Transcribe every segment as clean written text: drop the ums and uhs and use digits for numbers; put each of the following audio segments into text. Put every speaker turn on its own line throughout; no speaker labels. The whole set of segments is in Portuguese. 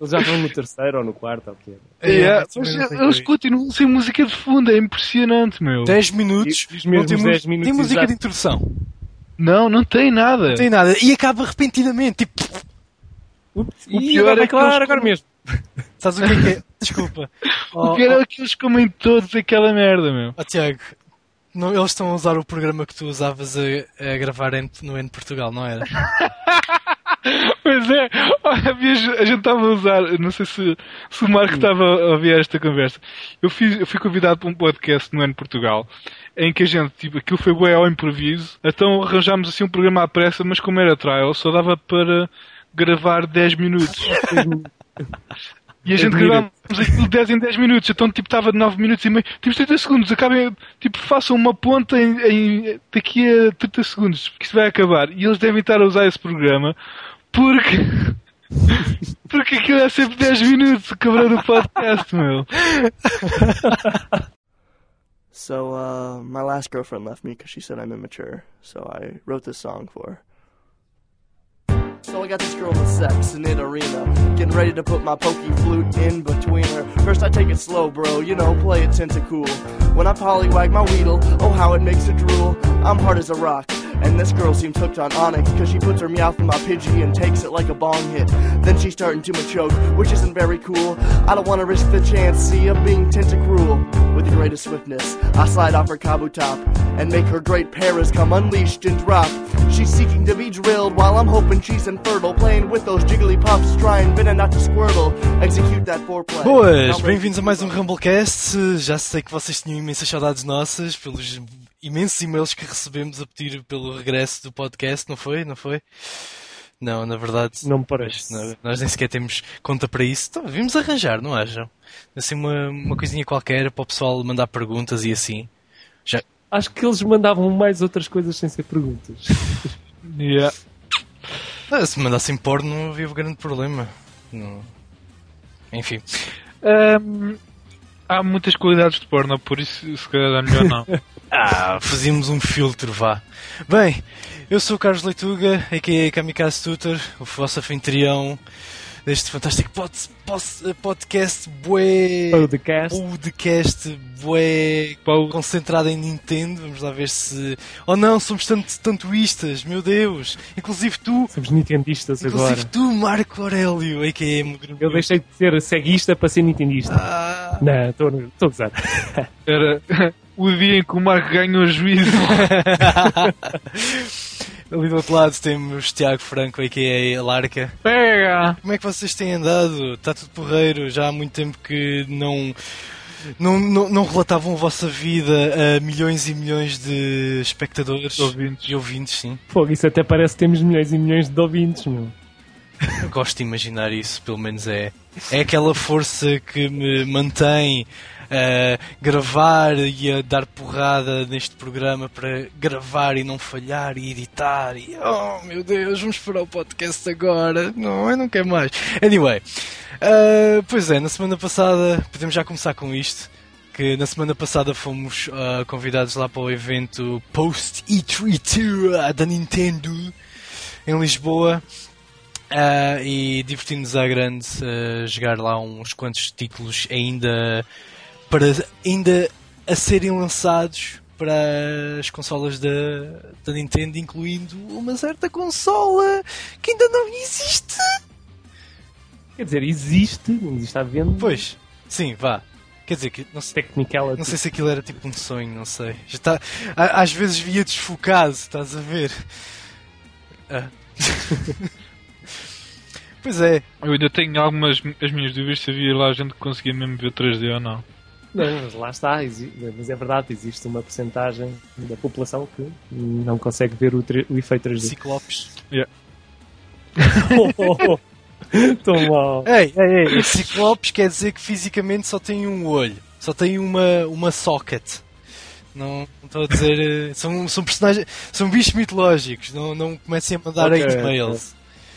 Eles já estão no terceiro ou no quarto, ou o quê?
Mas eles continuam sem música de fundo, é impressionante, meu.
10 minutos,
E os mesmos
não
10 minutos
tem música
exato.
de introdução.
Não tem nada.
Não tem nada. E acaba repentinamente, tipo...
Ups,
O
e
pior
agora vai
é que
calar
eles-
agora mesmo.
Sabes o que é? Desculpa.
O pior é que eles comem todos aquela merda, meu.
Tiago, eles estão a usar o programa que tu usavas a gravar no N Portugal, não era?
Pois é, a gente estava a usar, não sei se o Marco estava a ouvir esta conversa. Eu fui convidado para um podcast no N Portugal, em que a gente, tipo, aquilo foi bué ao improviso, então arranjámos assim um programa à pressa, mas como era trial, só dava para gravar 10 minutos. E a gente gravámos aquilo 10 em 10 minutos, então tipo estava de 9 minutos e meio, tipo 30 segundos, acabem, tipo façam uma ponta daqui a 30 segundos, porque isto vai acabar. E eles devem estar a usar esse programa porque aquilo é sempre 10 minutos, o cabrão do podcast, meu.
So, my last girlfriend left me because she said I'm immature, so I wrote this song for her. So I got this girl in the sex and in arena, getting ready to put my pokey flute in between her. First I take it slow, bro, you know, play it tentacool. When I pollywag my weedle, oh how it makes it drool. I'm hard as a rock, and this girl seems hooked on Onyx, cause she puts her mouth in my Pidgey and takes it like a bong hit. Then she's starting to me choke, which isn't very cool. I don't wanna risk the chance, see, of being tentacruel. With the greatest swiftness, I slide off her kabu top and make her great paras come unleashed and drop. She's seeking to be drilled while I'm hoping she's infertile, playing with those jiggly puffs, trying better not to squirtle. Execute that foreplay.
Boas, bem-vindos a mais um Rumblecast. Já sei que vocês tinham imensas saudades nossas pelos imensos e-mails que recebemos a pedir pelo regresso do podcast, não foi? Não foi? Não, na verdade,
Não me parece.
nós nem sequer temos conta para isso. Então, vimos arranjar, não acham? Assim, uma coisinha qualquer para o pessoal mandar perguntas e assim. Já...
Acho que eles mandavam mais outras coisas sem ser perguntas.
Yeah.
Se mandassem porno não havia grande problema. Não... Enfim.
Há muitas qualidades de porno, por isso se calhar é melhor não.
Fazíamos um filtro, vá. Bem, eu sou o Carlos Leituga, a.k.a. Kamikaze Tutor, o vosso anfitrião deste fantástico podcast bué... podcast bué concentrado em Nintendo. Vamos lá ver se... Oh não, somos tantoístas, meu Deus. Inclusive tu...
Somos nintendistas agora.
Inclusive tu, Marco Aurélio, a.k.a.
Eu deixei de ser ceguista para ser nintendista. Não, estou a gozar.
Era o dia em que o Marco ganhou juízo.
Ali do outro lado temos Tiago Franco, a.k.a. Larca.
Pega!
Como é que vocês têm andado? Está tudo porreiro? Já há muito tempo que não relatavam a vossa vida a milhões e milhões de espectadores e ouvintes, sim.
Pô, isso até parece que temos milhões e milhões de ouvintes, meu.
Eu gosto de imaginar isso, pelo menos é aquela força que me mantém a gravar e a dar porrada neste programa para gravar e não falhar e editar e oh meu Deus, vamos para o podcast agora, não, eu não quero mais. Anyway, pois é, na semana passada, podemos já começar com isto, que na semana passada fomos convidados lá para o evento Post E3 Tour da Nintendo em Lisboa. E divertimos-nos à grande jogar lá uns quantos títulos ainda a serem lançados para as consolas da Nintendo, incluindo uma certa consola que ainda não existe.
Quer dizer, existe à venda.
Pois, sim, vá. Quer dizer, que não sei se aquilo era tipo um sonho, não sei. Já está, às vezes via desfocado, estás a ver? Pois é.
Eu ainda tenho algumas as minhas dúvidas se havia lá gente que conseguia mesmo ver 3D ou não.
Não, mas lá está, mas é verdade, existe uma porcentagem da população que não consegue ver o efeito 3D.
Ciclopes.
Yeah.
Tão mal.
Ei, Ciclopes quer dizer que fisicamente só tem um olho, só tem uma socket. Não estou a dizer. São personagens. São bichos mitológicos, não comecem a mandar e-mails.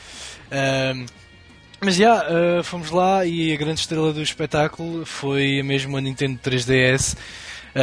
Mas já, fomos lá e a grande estrela do espetáculo foi mesmo a Nintendo 3DS.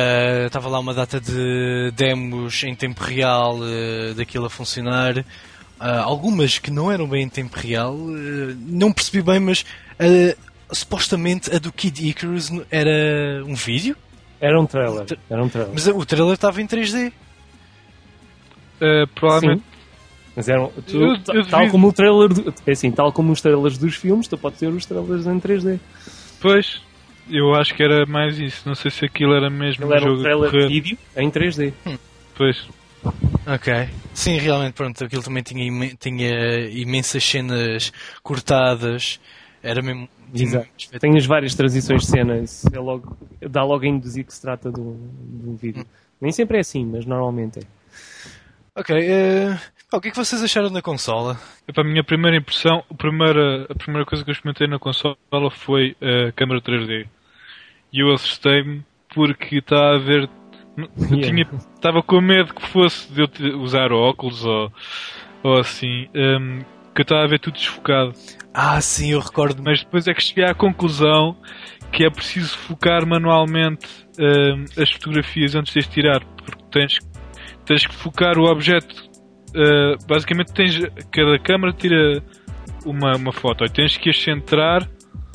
Estava lá uma data de demos em tempo real daquilo a funcionar. algumas que não eram bem em tempo real. Não percebi bem, mas supostamente a do Kid Icarus era um vídeo?
Era um trailer.
Mas o trailer estava em 3D.
Provavelmente.
Sim. Mas tal como o trailer tal como os trailers dos filmes, tu podes ter os trailers em 3D.
Pois, eu acho que era mais isso. Não sei se aquilo era mesmo
Ele era
jogo
um trailer
de
de vídeo em 3D.
Pois.
Ok. Sim, realmente, pronto, aquilo também tinha imensas cenas cortadas. Era mesmo...
Exato. Tem as várias transições de cena. Isso dá logo a induzir que se trata de um vídeo. Nem sempre é assim, mas normalmente é.
Ok, o que é que vocês acharam da consola?
Para a minha primeira impressão, a primeira coisa que eu experimentei na consola foi a câmera 3D. E eu assustei-me porque estava a ver... Estava com medo que fosse de eu usar óculos ou assim, que eu estava a ver tudo desfocado.
Sim, eu recordo.
Mas depois é que cheguei à conclusão que é preciso focar manualmente as fotografias antes de as tirar, porque tens que focar o objeto. Basicamente cada câmera tira uma foto e tens que as centrar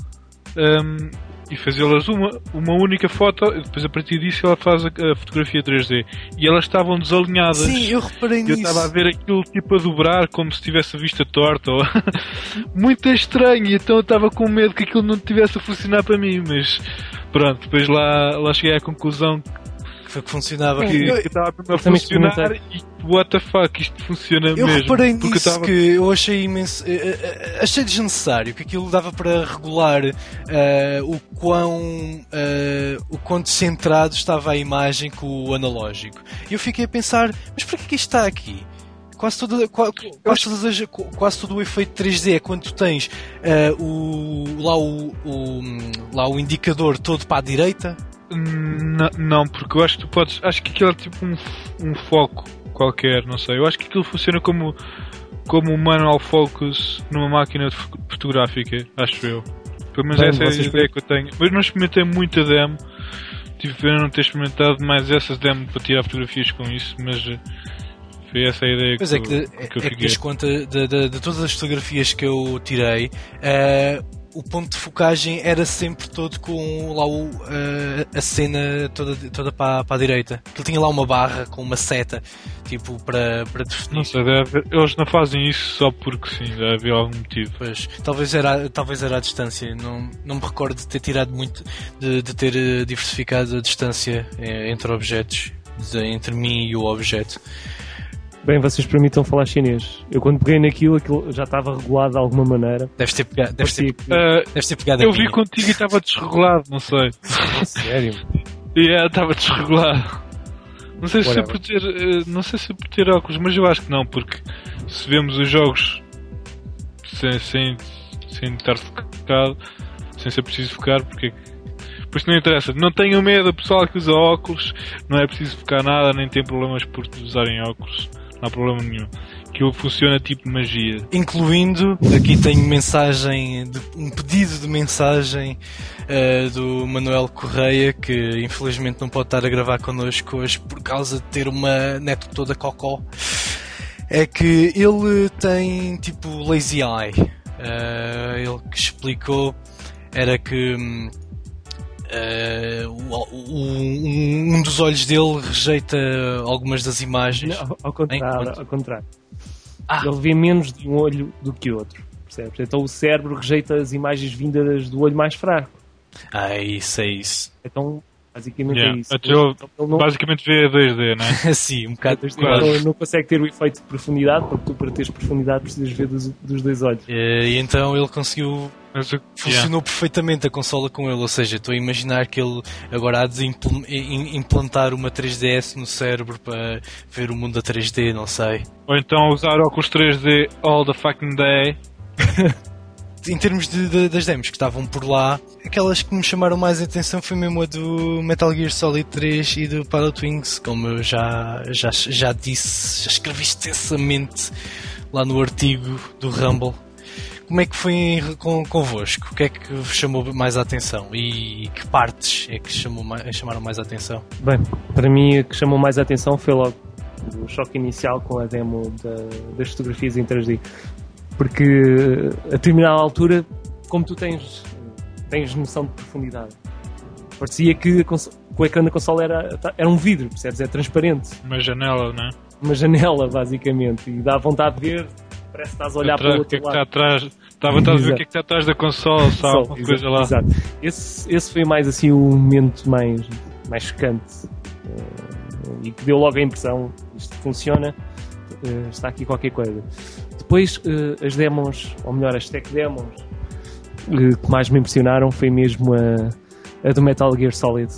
e fazê-las uma única foto, e depois a partir disso ela faz a fotografia 3D. E elas estavam desalinhadas.
Sim, eu reparei nisso.
Eu estava a ver aquilo tipo a dobrar como se tivesse a vista torta. Muito estranho, e então eu estava com medo que aquilo não tivesse a funcionar para mim, mas pronto, depois lá cheguei à conclusão
que funcionava.
Que estava a funcionar e what the fuck, isto funciona mesmo.
Eu reparei nisso, que eu achei imenso. Achei desnecessário, que aquilo dava para regular o quão descentrado estava a imagem com o analógico. E eu fiquei a pensar, mas para que isto está aqui? Quase todo o efeito 3D é quando tu tens o indicador todo para a direita.
Não, porque eu acho que tu podes. Acho que aquilo é tipo um foco qualquer, não sei. Eu acho que aquilo funciona como um manual focus numa máquina fotográfica, acho eu. Pelo menos essa é a ideia que eu tenho. Mas não experimentei muito a demo. Tive pena não ter experimentado mais essas demo para tirar fotografias com isso, mas foi essa a ideia que eu fiquei.
Que das conta de todas as fotografias que eu tirei, o ponto de focagem era sempre todo com lá a cena toda para a direita. Ele tinha lá uma barra com uma seta, tipo, para definir.
Não sei, eles não fazem isso só porque sim, deve haver algum motivo.
Pois, talvez era a distância. Não me recordo de ter tirado muito, de ter diversificado a distância entre objetos, entre mim e o objeto.
Bem, vocês permitam falar chinês. Eu quando peguei naquilo, aquilo já estava regulado de alguma maneira.
Deves ter pegado.
Eu vi contigo e estava desregulado, não sei.
Sério?
Estava desregulado. Não sei se é por ter óculos, mas eu acho que não, porque se vemos os jogos sem estar focado, sem ser preciso focar, porque por isso não interessa. Não tenham medo, pessoal que usa óculos, não é preciso focar nada, nem tem problemas por usarem óculos. Não há problema nenhum. Aquilo funciona tipo magia.
Incluindo, aqui tenho um pedido de mensagem do Manuel Correia, que infelizmente não pode estar a gravar connosco hoje por causa de ter uma net toda cocó. É que ele tem tipo lazy eye. Ele que explicou era que um dos olhos dele rejeita algumas das imagens.
Não, ao contrário. Ele vê menos de um olho do que outro, percebes? Então o cérebro rejeita as imagens vindas do olho mais fraco.
É isso.
Então basicamente é isso.
Então, ele basicamente vê a 2D, não é?
Sim, um bocado.
Então ele não consegue ter o efeito de profundidade, porque tu para teres profundidade precisas ver dos dois olhos.
E então ele conseguiu. Funcionou perfeitamente a consola com ele, ou seja, estou a imaginar que ele agora há de implantar uma 3DS no cérebro para ver o mundo a 3D, não sei.
Ou então usar óculos 3D all the fucking day.
Em termos das demos que estavam por lá, aquelas que me chamaram mais a atenção foi mesmo a do Metal Gear Solid 3 e do Pilotwings, como eu já disse, já escrevi extensamente lá no artigo do Rumble. Como é que foi convosco? O que é que vos chamou mais a atenção? E que partes é que chamaram mais a atenção?
Bem, para mim o que chamou mais a atenção foi logo o choque inicial com a demo das fotografias em 3D. Porque a determinada altura, como tu tens noção de profundidade, parecia que o ecrã da consola era um vidro, percebes? É transparente.
Uma janela, não é?
Uma janela, basicamente, e dá vontade de ver, parece que estás a olhar para o outro lado.
Dá vontade de ver o que é que está atrás da consola, sabe? Alguma coisa lá.
Exato. Esse foi mais assim o momento mais chocante e que deu logo a impressão, isto funciona, está aqui qualquer coisa. Depois as demos, ou melhor, as tech demos que mais me impressionaram foi mesmo a do Metal Gear Solid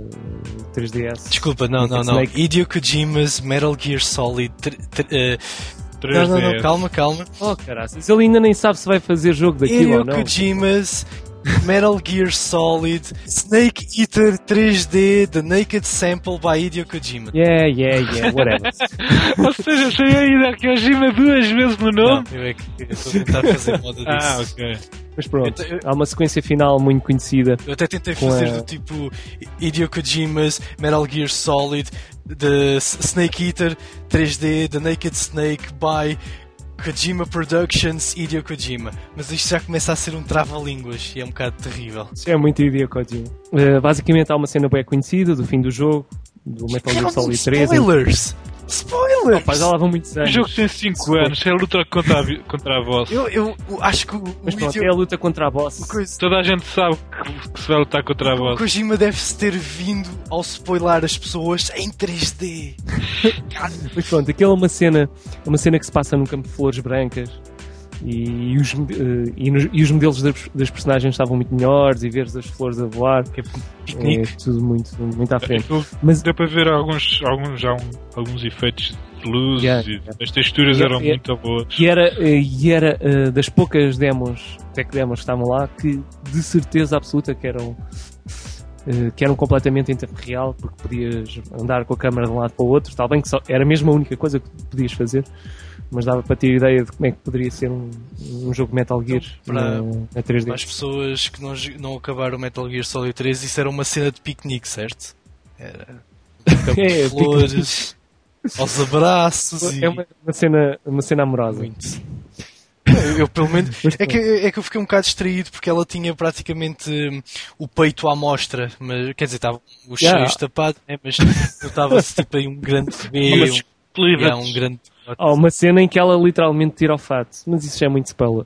3DS.
Desculpa, não. Hideo Kojima's Metal Gear Solid 3DS. Não, calma.
Oh, caraças, ele ainda nem sabe se vai fazer jogo daquilo ou não.
Hideo Kojima's Metal Gear Solid Snake Eater 3D The Naked Sample by Hideo Kojima.
Yeah, whatever.
Ou seja, tem ainda Kojima 2 vezes no nome?
Não, eu estou a tentar fazer moda disso.
Ok.
Mas pronto, há uma sequência final muito conhecida.
Eu até tentei fazer do tipo Hideo Kojima's Metal Gear Solid The Snake Eater 3D The Naked Snake by Kojima Productions, Hideo Kojima. Mas isto já começa a ser um trava-línguas e é um bocado terrível.
Isso é muito Hideo Kojima. Basicamente há uma cena bem conhecida do fim do jogo, do Metal Gear Solid 3.
Spoilers!
Opa, já lá vão muitos anos.
O jogo tem 5 anos, é a luta contra a boss.
Eu acho que
Mas pronto, é a luta contra a boss.
Toda a gente sabe que se vai lutar contra a boss.
O Kojima deve-se ter vindo ao spoiler as pessoas em 3D.
Mas pronto, aquilo é uma cena que se passa num campo de flores brancas e os modelos das personagens estavam muito melhores e veres as flores a voar.
Piquenique.
É tudo muito à frente.
Mas deu para ver alguns efeitos de luz e as texturas eram muito boas.
E era das poucas tech demos que estavam lá, que de certeza absoluta que eram completamente em tempo real, porque podias andar com a câmera de um lado para o outro. Tal bem que era mesmo a única coisa que podias fazer, mas dava para ter ideia de como é que poderia ser um jogo Metal Gear na 3D.
Para as pessoas que não acabaram o Metal Gear Solid 3, isso era uma cena de piquenique, certo? Era flores, aos abraços.
É uma cena amorosa.
Muito. Eu pelo menos é que eu fiquei um bocado distraído porque ela tinha praticamente o peito à mostra, mas quer dizer, estava os cheios tapados, mas notava-se tipo aí um grande bebê, um grande.
Há uma cena em que ela literalmente tira o fato, mas isso já é muito spoiler.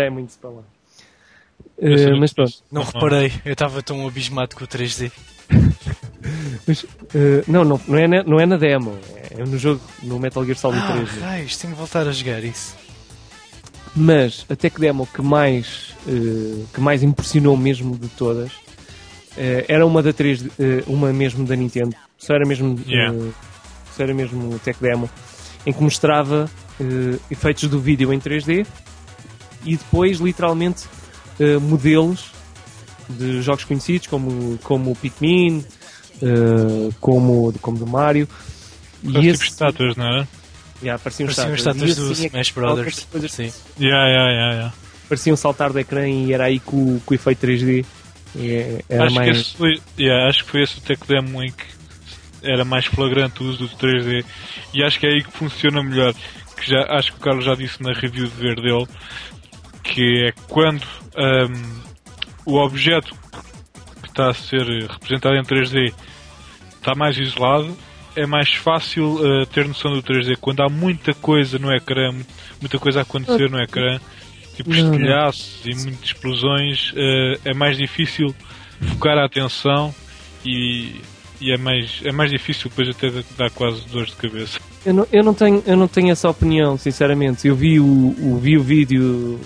Mas pronto.
Não reparei, eu estava tão abismado com o 3D.
Mas, não é na demo, é no jogo, no Metal Gear Solid 3D.
Raios, tenho que voltar a jogar isso.
Mas a tech demo que mais impressionou mesmo de todas era uma da 3D, uma mesmo da Nintendo. Só era mesmo tech demo em que mostrava efeitos do vídeo em 3D e depois literalmente modelos de jogos conhecidos como o Pikmin, como do Mario.
E esses estátuas, não é?
Pareciam
estátuas do Smash Brothers. Sim.
Pareciam saltar do ecrã e era aí que o efeito 3D era
acho que foi esse o tech demo em que era mais flagrante o uso do 3D e acho que é aí que funciona melhor. Que acho que o Carlos já disse na review de ver dele, que é quando o objeto que está a ser representado em 3D está mais isolado, é mais fácil ter noção do 3D. Quando há muita coisa no ecrã, muita coisa a acontecer no ecrã, tipo estilhaços e muitas explosões, é mais difícil focar a atenção e é mais difícil depois até dar quase dores de cabeça.
Eu não tenho essa opinião, sinceramente. Eu vi o vídeo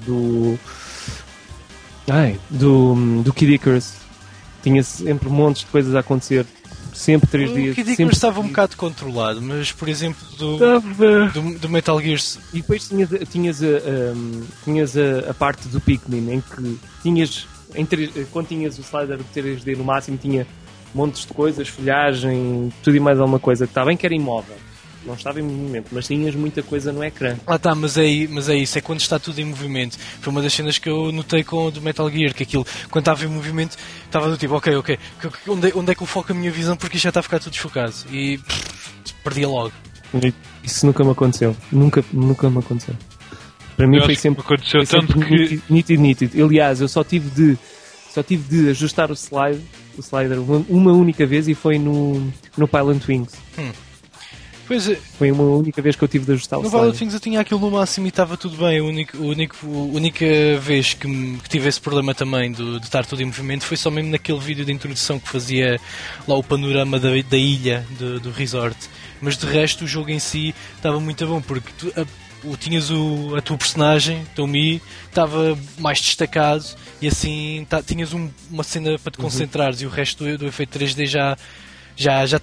do Kid Icarus. Tinha sempre montes de coisas a acontecer. Sempre 3D.
O Kid Icarus estava um bocado controlado, mas por exemplo do Metal Gear.
E depois tinhas a parte do Pikmin em que tinhas quando tinhas o slider de 3D no máximo, tinha montes de coisas, folhagem, tudo e mais alguma coisa, que está bem que era imóvel, não estava em movimento, mas tinhas muita coisa no ecrã.
Mas é isso, é quando está tudo em movimento. Foi uma das cenas que eu notei com o do Metal Gear, que aquilo, quando estava em movimento, estava do tipo, ok, onde é que eu foco a minha visão, porque isto já está a ficar tudo desfocado, e perdia logo.
Isso nunca me aconteceu. Nunca me aconteceu. Para mim foi sempre,
aconteceu
foi
tanto
sempre
que...
nítido. Aliás, eu só tive de ajustar o slider uma única vez e foi no Pilot Wings.
Pois é.
Foi uma única vez que eu tive de ajustar o slider.
No Pilot Wings eu tinha aquilo no máximo e estava tudo bem. A única vez que tive esse problema também de estar tudo em movimento foi só mesmo naquele vídeo de introdução que fazia lá o panorama da ilha do resort. Mas de resto o jogo em si estava muito bom, porque tinhas a tua personagem, Tommy, estava mais destacado e assim tinhas uma cena para te concentrares e o resto do efeito 3D já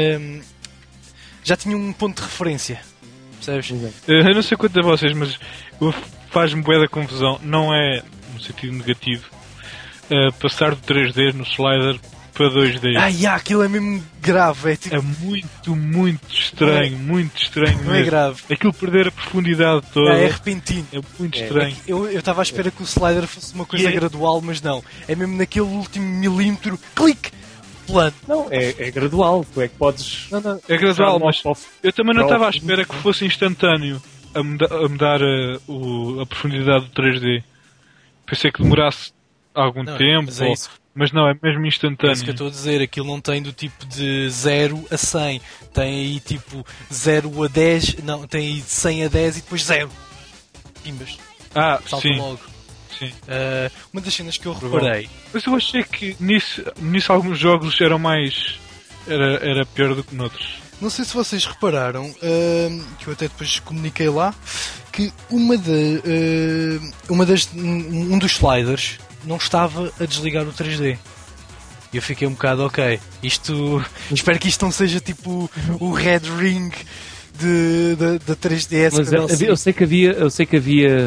tinha um ponto de referência, percebes?
Eu não sei quanto a vocês, mas faz-me bué da confusão, não é no sentido negativo, passar do 3D no slider para 2D.
Aquilo é mesmo grave. É, tipo...
é muito estranho, muito estranho
não
mesmo.
É grave.
Aquilo perder a profundidade toda.
É repentino.
É muito estranho.
Eu estava à espera que o slider fosse uma coisa gradual, mas não. É mesmo naquele último milímetro, clique, plano.
Não, é gradual. Tu é que podes...
Não, é gradual, mas eu também não estava à espera que fosse instantâneo a mudar a profundidade do 3D. Pensei que demorasse algum tempo.
Mas é isso.
Mas não, é mesmo instantâneo.
É isso que eu estou a dizer, aquilo não tem do tipo de 0 a 100. Tem aí tipo 0 a 10, não, tem aí de 100 a 10 e depois 0. Pimbas. Salta
sim.
logo.
Sim.
Uma das cenas que eu reparei.
Mas eu achei que nisso alguns jogos eram mais... Era pior do que noutros.
Não sei se vocês repararam, que eu até depois comuniquei lá, que um dos sliders não estava a desligar o 3D. E eu fiquei um bocado, ok, espero que isto não seja tipo o Red Ring da 3DS.
Mas eu sei que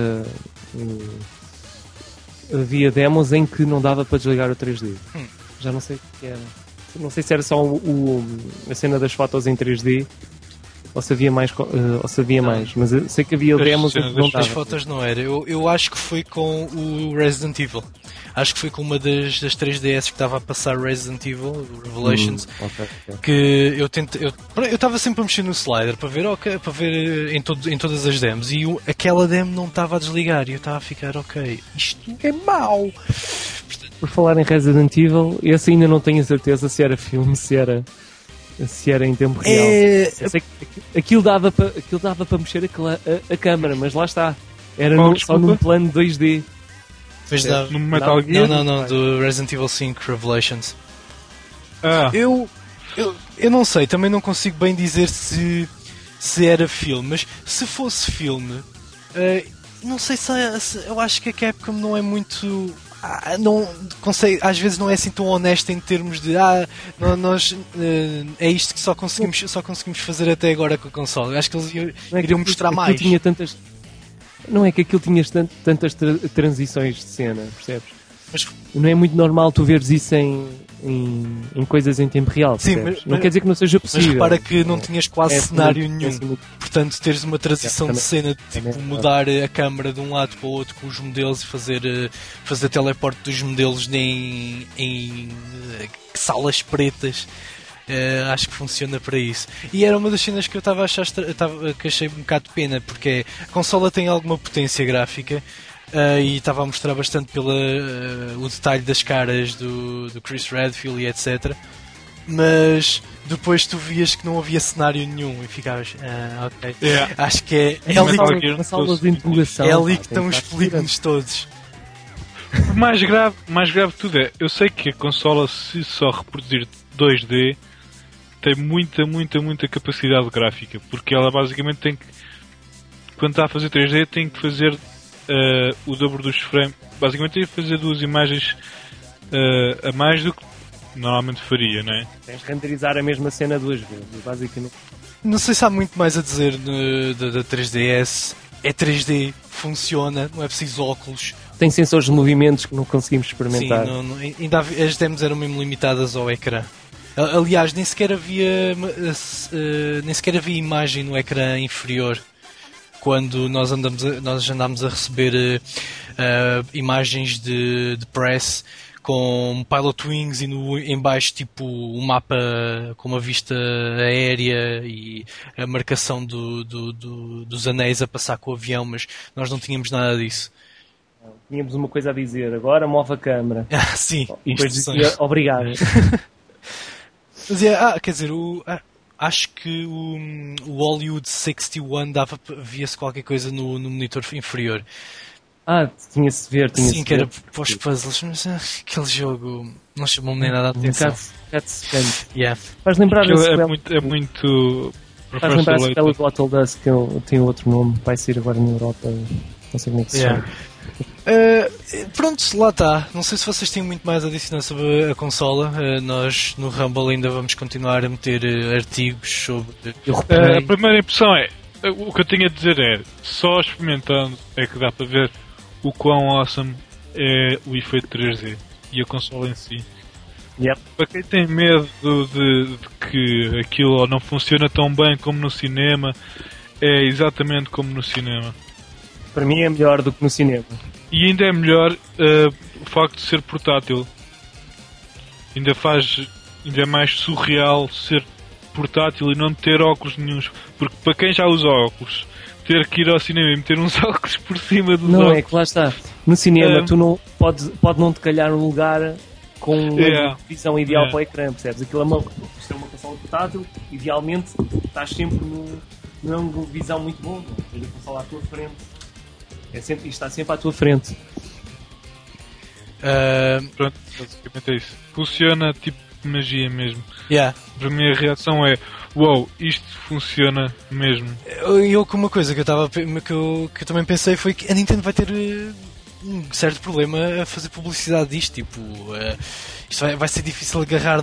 havia demos em que não dava para desligar o 3D. Já não sei o que era. Não sei se era só a cena das fotos em 3D ou se havia mais, mas eu sei que havia demos em que não dava.
As fotos não era. Eu acho que foi com o Resident Evil. Acho que foi com uma das 3DS que estava a passar Resident Evil, Revelations,
okay.
Que eu estava sempre a mexer no slider para ver em todas as demos e aquela demo não estava a desligar e eu estava a ficar, ok, isto é mau.
Por falar em Resident Evil, esse ainda não tenho a certeza se era filme, se era em tempo real. Eu sei que aquilo dava para mexer a câmera, mas lá está. Era só num plano 2D.
No
Metal Gear?
Não, do Resident Evil 5 Revelations. Eu não sei, também não consigo bem dizer se era filme, mas se fosse filme, não sei se eu acho que a Capcom não é muito... não consegue, às vezes não é assim tão honesta em termos de nós é isto que só conseguimos fazer até agora com a console. Acho que eles iriam mostrar mais.
Não é que aquilo tinhas tantas transições de cena, percebes?
Mas
não é muito normal tu veres isso em coisas em tempo real.
Sim,
não quer dizer que não seja possível.
Mas repara que não tinhas quase cenário nenhum.
muito...
Portanto, teres uma transição de cena, tipo mudar a câmara de um lado para o outro com os modelos e fazer teleporte dos modelos em salas pretas. Acho que funciona para isso. E era uma das cenas que eu estava a achar que achei um bocado de pena, porque a consola tem alguma potência gráfica e estava a mostrar bastante pelo o detalhe das caras do Chris Redfield e etc. Mas depois tu vias que não havia cenário nenhum e ficavas, ok.
Yeah.
Acho que é ali que estão os polígonos todos.
O mais grave de tudo é, eu sei que a consola, se só reproduzir 2D, tem muita capacidade gráfica, porque ela basicamente tem que, quando está a fazer 3D, tem que fazer o dobro dos frames, basicamente tem que fazer 2 imagens a mais do que normalmente faria, não é?
Tens de renderizar a mesma cena 2 vezes, basicamente.
Não sei se há muito mais a dizer da 3DS. É 3D, funciona, não é preciso óculos.
Tem sensores de movimentos que não conseguimos experimentar.
Sim, ainda as demos eram mesmo limitadas ao ecrã. Aliás, nem sequer havia imagem no ecrã inferior quando nós andámos a receber imagens de press com Pilot Wings e em baixo tipo um mapa com uma vista aérea e a marcação dos anéis a passar com o avião, mas nós não tínhamos nada disso.
Tínhamos uma coisa a dizer, agora move a câmara.
Sim.
E depois dizia obrigado.
Mas quer dizer, acho que o Hollywood 61 via-se qualquer coisa no monitor inferior.
Tinha-se ver.
Sim, que era para os puzzles, mas aquele jogo não chamou-me nem nada a atenção.
Um bocado secante.
Yeah.
Faz lembrar
é muito
faz lembrar a sequela do Hotel Dusk, que tem outro nome, vai sair agora na Europa, não sei como é que se chama.
Pronto, lá está. Não sei se vocês têm muito mais a adicionar sobre a consola. Nós no Rumble ainda vamos continuar a meter artigos sobre.
A primeira impressão o que eu tenho a dizer é, só experimentando é que dá para ver o quão awesome é o efeito 3D e a consola em si.
Yep.
Para quem tem medo de que aquilo não funciona tão bem como no cinema, é exatamente como no cinema.
Para mim é melhor do que no cinema.
E ainda é melhor o facto de ser portátil. Ainda é mais surreal ser portátil e não ter óculos nenhuns. Porque para quem já usa óculos, ter que ir ao cinema e meter uns óculos por cima dos óculos...
Não, é que lá está. No cinema tu não pode não te calhar um lugar com uma visão ideal para o ecrã, percebes? Isto é uma consola portátil, idealmente estás sempre num ângulo de visão muito bom. Tens a consola à tua frente. Está sempre à tua frente.
Pronto, basicamente é isso. Funciona tipo magia mesmo.
Yeah.
Para mim a reação é isto funciona mesmo.
Eu com uma coisa que eu também pensei foi que a Nintendo vai ter um certo problema a fazer publicidade disto. Tipo, isto vai ser difícil agarrar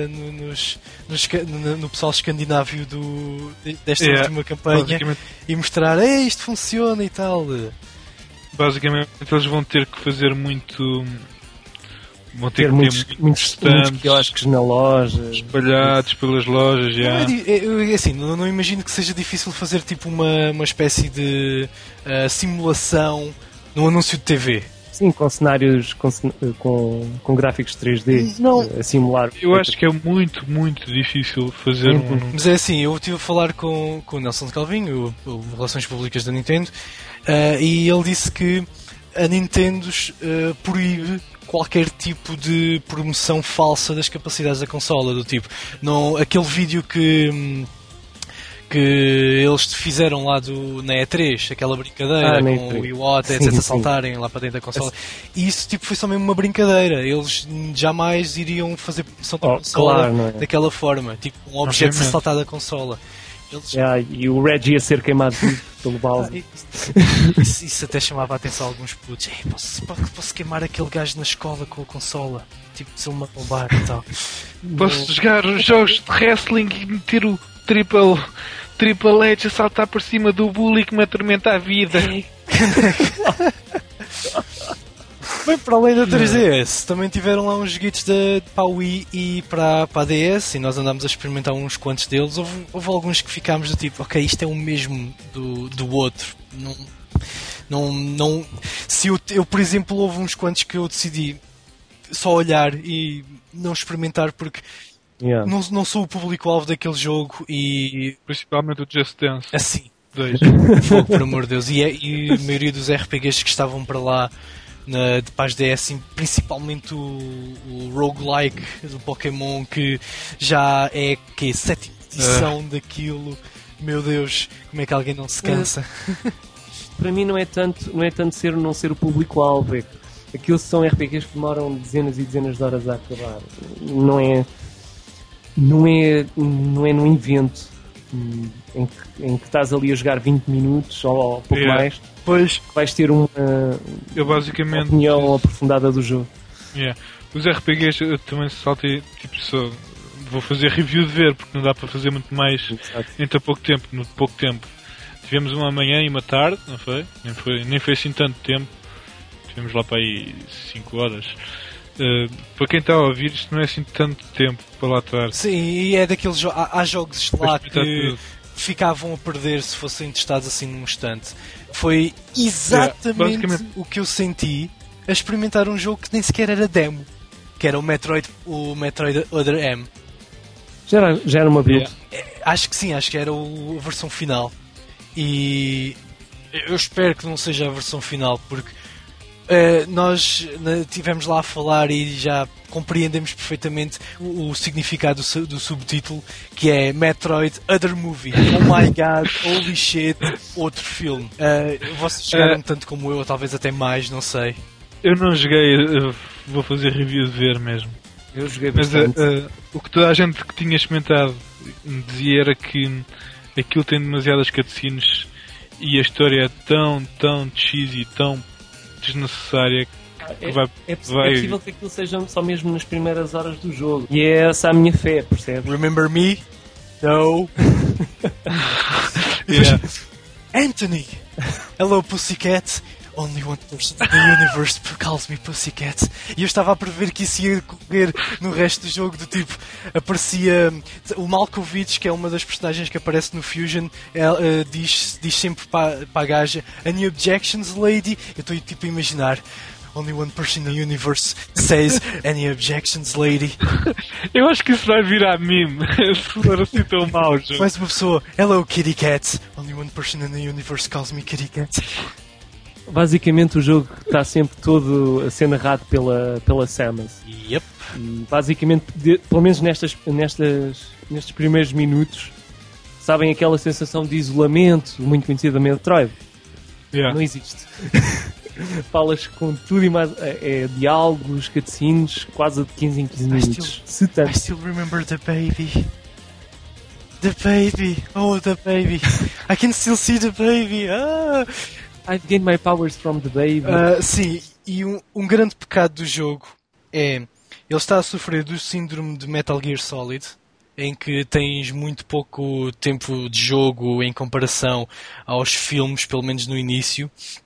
no pessoal escandinávio desta última campanha e mostrar isto funciona e tal.
Basicamente eles vão ter que fazer muito. Vão ter
muitos quiosques na loja,
espalhados pelas lojas.
Assim, não imagino que seja difícil fazer tipo uma espécie de simulação no anúncio de TV.
Sim, com cenários com gráficos 3D a simular.
Eu acho que é muito, muito difícil fazer
Mas é assim, eu estive a falar com o Nelson de Calvinho, o Relações Públicas da Nintendo, e ele disse que a Nintendo proíbe qualquer tipo de promoção falsa das capacidades da consola, do tipo, aquele vídeo que eles fizeram lá na E3, aquela brincadeira com o Iwata, etc, a saltarem lá para dentro da consola, e isso tipo, foi só mesmo uma brincadeira. Eles jamais iriam fazer promoção da consola daquela forma, tipo um objeto a saltar da consola.
E o Reggie a ser queimado pelo Bowser.
Isso até chamava a atenção a alguns putos. Posso queimar aquele gajo na escola com a consola? Tipo, se ele me roubar e tal.
Posso jogar os jogos de wrestling e meter o Triple H a saltar por cima do bully que me atormenta a vida.
Bem, para além da 3DS, também tiveram lá uns joguitos para a Wii e para a DS, e nós andámos a experimentar uns quantos deles. Houve alguns que ficámos do tipo, ok, isto é o mesmo do outro. Se eu, por exemplo, houve uns quantos que eu decidi só olhar e não experimentar porque não sou o público-alvo daquele jogo, e
principalmente o Just Dance.
Assim, fogo, por amor de Deus. E a maioria dos RPGs que estavam para lá de paz DS, principalmente o roguelike do Pokémon, que já é que 7ª edição daquilo. Meu Deus, como é que alguém não se cansa?
Para mim não é tanto não ser o público-alvo. Aquilo são RPGs que demoram dezenas e dezenas de horas a acabar. Não é num evento em que estás ali a jogar 20 minutos ou pouco mais,
pois
vais ter uma opinião aprofundada do jogo.
Os RPGs eu também saltei, tipo, só vou fazer review de ver, porque não dá para fazer muito mais em tão pouco tempo. No pouco tempo tivemos uma manhã e uma tarde, não foi? Nem foi assim tanto tempo. Tivemos lá para aí 5 horas. Para quem está a ouvir, isto não é assim tanto tempo para lá estar.
Sim, e é daqueles há jogos lá que ficavam a perder se fossem testados assim num instante. Foi exatamente o que eu senti a experimentar um jogo que nem sequer era demo. que era o Metroid Other M.
Já era uma build.
Acho que sim, acho que era a versão final. E eu espero que não seja a versão final, porque nós estivemos lá a falar e já compreendemos perfeitamente o significado do subtítulo, que é Metroid Other Movie. Oh my god, holy shit, outro filme. Vocês jogaram tanto como eu, ou talvez até mais, não sei.
Eu não joguei, vou fazer review de ver mesmo.
Eu joguei
Mas
bastante.
o que toda a gente que tinha experimentado me dizia era que aquilo tem demasiadas cutscenes e a história é tão cheesy, tão desnecessária que vai...
É possível que aquilo seja só mesmo nas primeiras horas do jogo. E é essa a minha fé, percebes?
Remember me? No.
Yeah.
Anthony! Hello, Pussycat! Only one person in the universe calls me Pussycat. E eu estava a prever que isso ia correr no resto do jogo, do tipo, aparecia o Malkovich, que é uma das personagens que aparece no Fusion, diz sempre para a gaja, Any objections, lady? Eu estou tipo a imaginar, only one person in the universe says, Any objections, lady?
Eu acho que isso vai virar meme, se for assim tão mau, jogo.
Mais uma pessoa, hello, Kitty Cat. Only one person in the universe calls me Kitty Cat.
Basicamente o jogo está sempre todo a ser narrado pela Samus.
Yep.
E basicamente, pelo menos nestes primeiros minutos, sabem aquela sensação de isolamento muito conhecida da Metroid?
Yeah.
Não existe. Falas com tudo e mais. Diálogos, cutscenes, quase de 15 em 15 minutos. Se
I
tanto.
still remember the baby. The baby. Oh, the baby. I can still see the baby. Ah.
I've gained my powers from the baby.
Sim, e um grande pecado do jogo é... Ele está a sofrer do síndrome de Metal Gear Solid, em que tens muito pouco tempo de jogo em comparação aos filmes, pelo menos no início,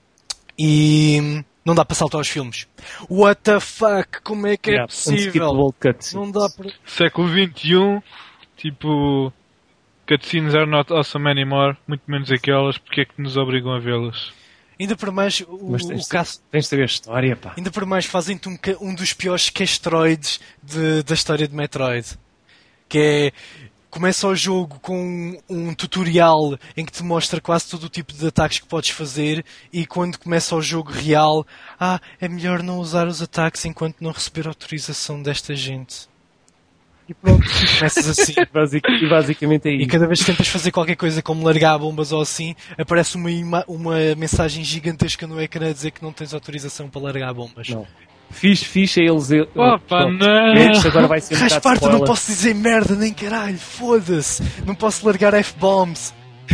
e não dá para saltar aos filmes. What the fuck? Como é que é possível? Não dá para...
Século XXI, tipo, cutscenes are not awesome anymore, muito menos aquelas, porque é que nos obrigam a vê-las?
Ainda por mais
Mas tens de ter a história, pá.
Ainda por mais fazem-te um dos piores castroids da história de Metroid. Que é... Começa o jogo com um tutorial em que te mostra quase todo o tipo de ataques que podes fazer, e quando começa o jogo real, é melhor não usar os ataques enquanto não receber autorização desta gente. E pronto, começas assim.
E basicamente é isso.
E cada vez que tentas fazer qualquer coisa como largar bombas ou assim, aparece uma mensagem gigantesca no ecrã a dizer que não tens autorização para largar bombas.
Não. Fixe é eles...
Opa, não!
Este agora vai ser
Faz parte, não posso dizer merda nem caralho, foda-se! Não posso largar F-bombs!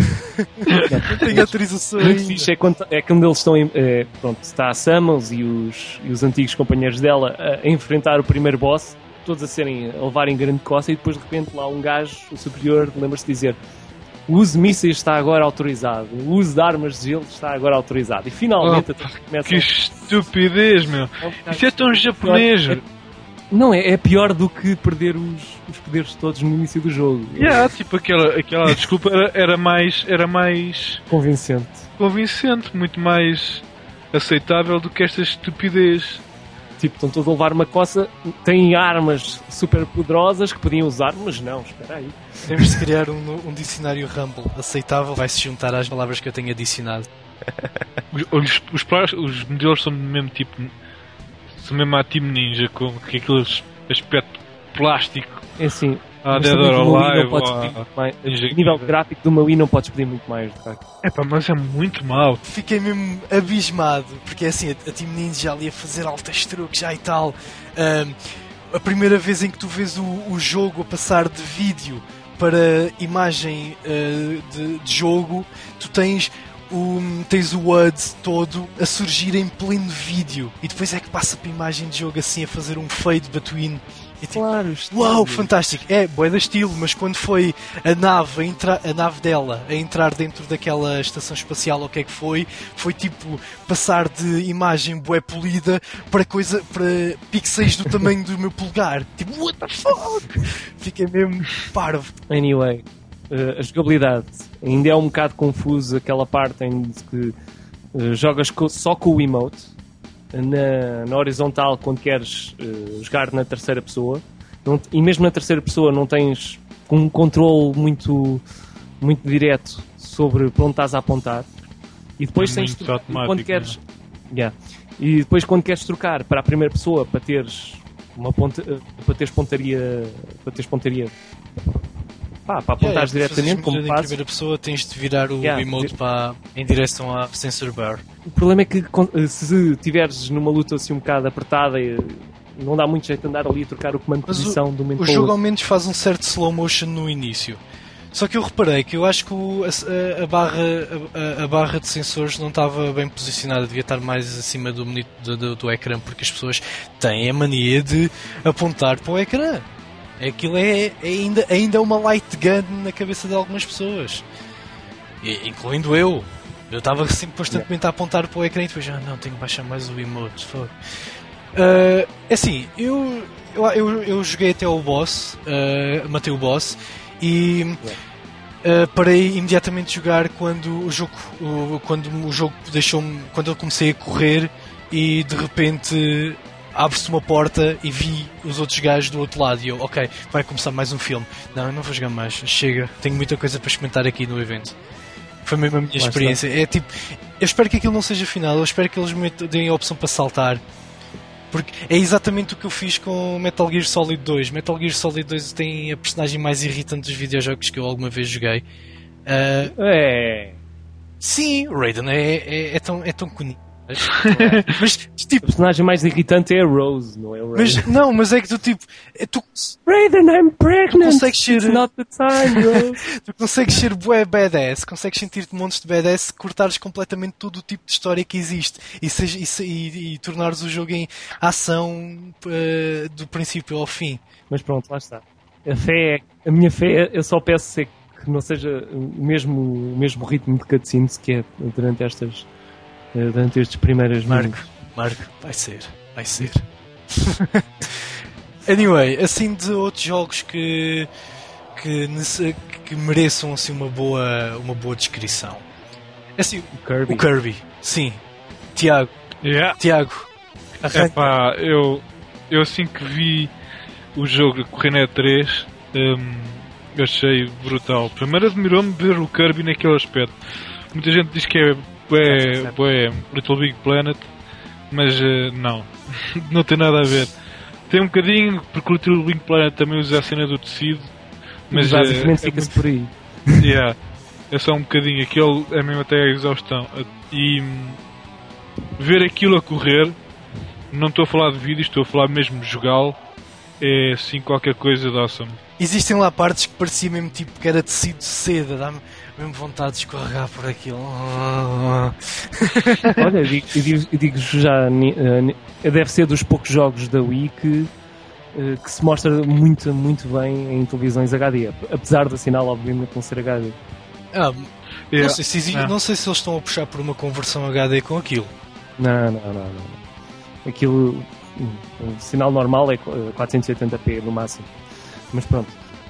Não tenho autorização
Muito
ainda.
fixe é quando eles estão pronto, está a Samus e os antigos companheiros dela a enfrentar o primeiro boss, todos a levarem grande coça, e depois de repente lá um gajo, o superior, lembra-se de dizer: o uso de mísseis está agora autorizado, o uso de armas de gelo está agora autorizado. E finalmente começa...
Que estupidez, meu! Isso é tão japonês!
Não, é pior do que perder os poderes todos no início do jogo.
Tipo aquela desculpa era mais
Convincente.
muito mais aceitável do que esta estupidez.
Tipo, estão todos a levar uma coça, têm armas super poderosas que podiam usar, mas não, espera aí.
Temos de criar um dicionário Rumble aceitável, vai-se juntar às palavras que eu tenho adicionado.
Os modelos são do mesmo tipo, são mesmo a Team Ninja, com aquele aspecto plástico.
É assim,
Dead or Alive,
a nível gráfico do Maui não podes pedir muito mais, de facto.
Mas é muito mau.
Fiquei mesmo abismado, porque é assim, a Team Ninja já ali a fazer altas truques já e tal. A primeira vez em que tu vês o jogo a passar de vídeo para imagem de jogo, tu tens o HUD todo a surgir em pleno vídeo, e depois é que passa para a imagem de jogo assim a fazer um fade between. E tipo,
claro,
uau, fantástico! É, bué da estilo, mas quando foi a nave dela a entrar dentro daquela estação espacial, ou o que é que foi tipo passar de imagem bué polida para pixels do tamanho do meu polegar. Tipo, what the fuck? Fiquei mesmo parvo.
Anyway, a jogabilidade ainda é um bocado confuso, aquela parte em que jogas só com o emote. na horizontal quando queres jogar na terceira pessoa. E mesmo na terceira pessoa não tens um controle muito direto sobre para onde estás a apontar. E depois tens quando queres, e depois quando queres trocar para a primeira pessoa para teres para teres pontaria para apontares diretamente, como fazes.
Na primeira pessoa tens de virar o emote em direção à sensor bar.
O problema é que se estiveres numa luta assim um bocado apertada, não dá muito jeito de andar ali a trocar o comando de posição do momento para o
jogo
outro.
ao menos faz um certo slow motion no início. Só que eu reparei que eu acho que a barra de sensores não estava bem posicionada, devia estar mais acima do ecrã, porque as pessoas têm a mania de apontar para o ecrã. Aquilo é ainda uma light gun na cabeça de algumas pessoas, incluindo eu. Eu estava sempre constantemente a apontar para o ecrã e depois não, tenho que baixar mais o emote. Assim, eu joguei até o boss, matei o boss e parei imediatamente de jogar quando o jogo deixou-me, quando eu comecei a correr e de repente abre-se uma porta e vi os outros gajos do outro lado e eu, ok, vai começar mais um filme. Não, eu não vou jogar mais, chega, tenho muita coisa para experimentar aqui no evento. Foi mesmo a minha experiência. É tipo, eu espero que aquilo não seja final, eu espero que eles me deem a opção para saltar. Porque é exatamente o que eu fiz com Metal Gear Solid 2. Metal Gear Solid 2 tem a personagem mais irritante dos videojogos que eu alguma vez joguei. Sim, o Raiden é tão conhecido. Mas tipo,
a personagem mais irritante é a Rose, não é o Raiden.
Mas é que tu tipo,
Raiden, I'm pregnant.
It's
not the time, Rose.
Tu consegues ser bué badass, consegues sentir-te montes de badass se cortares completamente todo o tipo de história que existe e tornares o jogo em ação do princípio ao fim.
Mas pronto, lá está. A minha fé, eu só peço que não seja o mesmo ritmo de cutscenes que é durante estas primeiras
Marco, vai ser. Anyway, assim de outros jogos que mereçam assim uma boa descrição. Assim, o Kirby, sim. Tiago.
Epá, eu assim que vi o jogo correr na E3, achei brutal. Primeiro admirou-me ver o Kirby naquele aspecto. Muita gente diz que é Little Big Planet, mas não tem nada a ver. Tem um bocadinho, porque o Little Big Planet também usa a cena do tecido, mas
basicamente fica-se por aí.
É só um bocadinho, aquele é mesmo até a exaustão. E ver aquilo a correr, não estou a falar de vídeo, estou a falar mesmo de jogá-lo, é assim qualquer coisa de awesome.
Existem lá partes que parecia mesmo tipo que era tecido de seda, dá-me mesmo vontade de escorregar por aquilo.
Olha, eu digo já, deve ser dos poucos jogos da Wii que se mostra muito, muito bem em televisões HD, apesar do sinal obviamente não ser HD.
Não sei se eles estão a puxar por uma conversão HD com aquilo.
Não. Aquilo, o sinal normal é 480p no máximo. Mas pronto.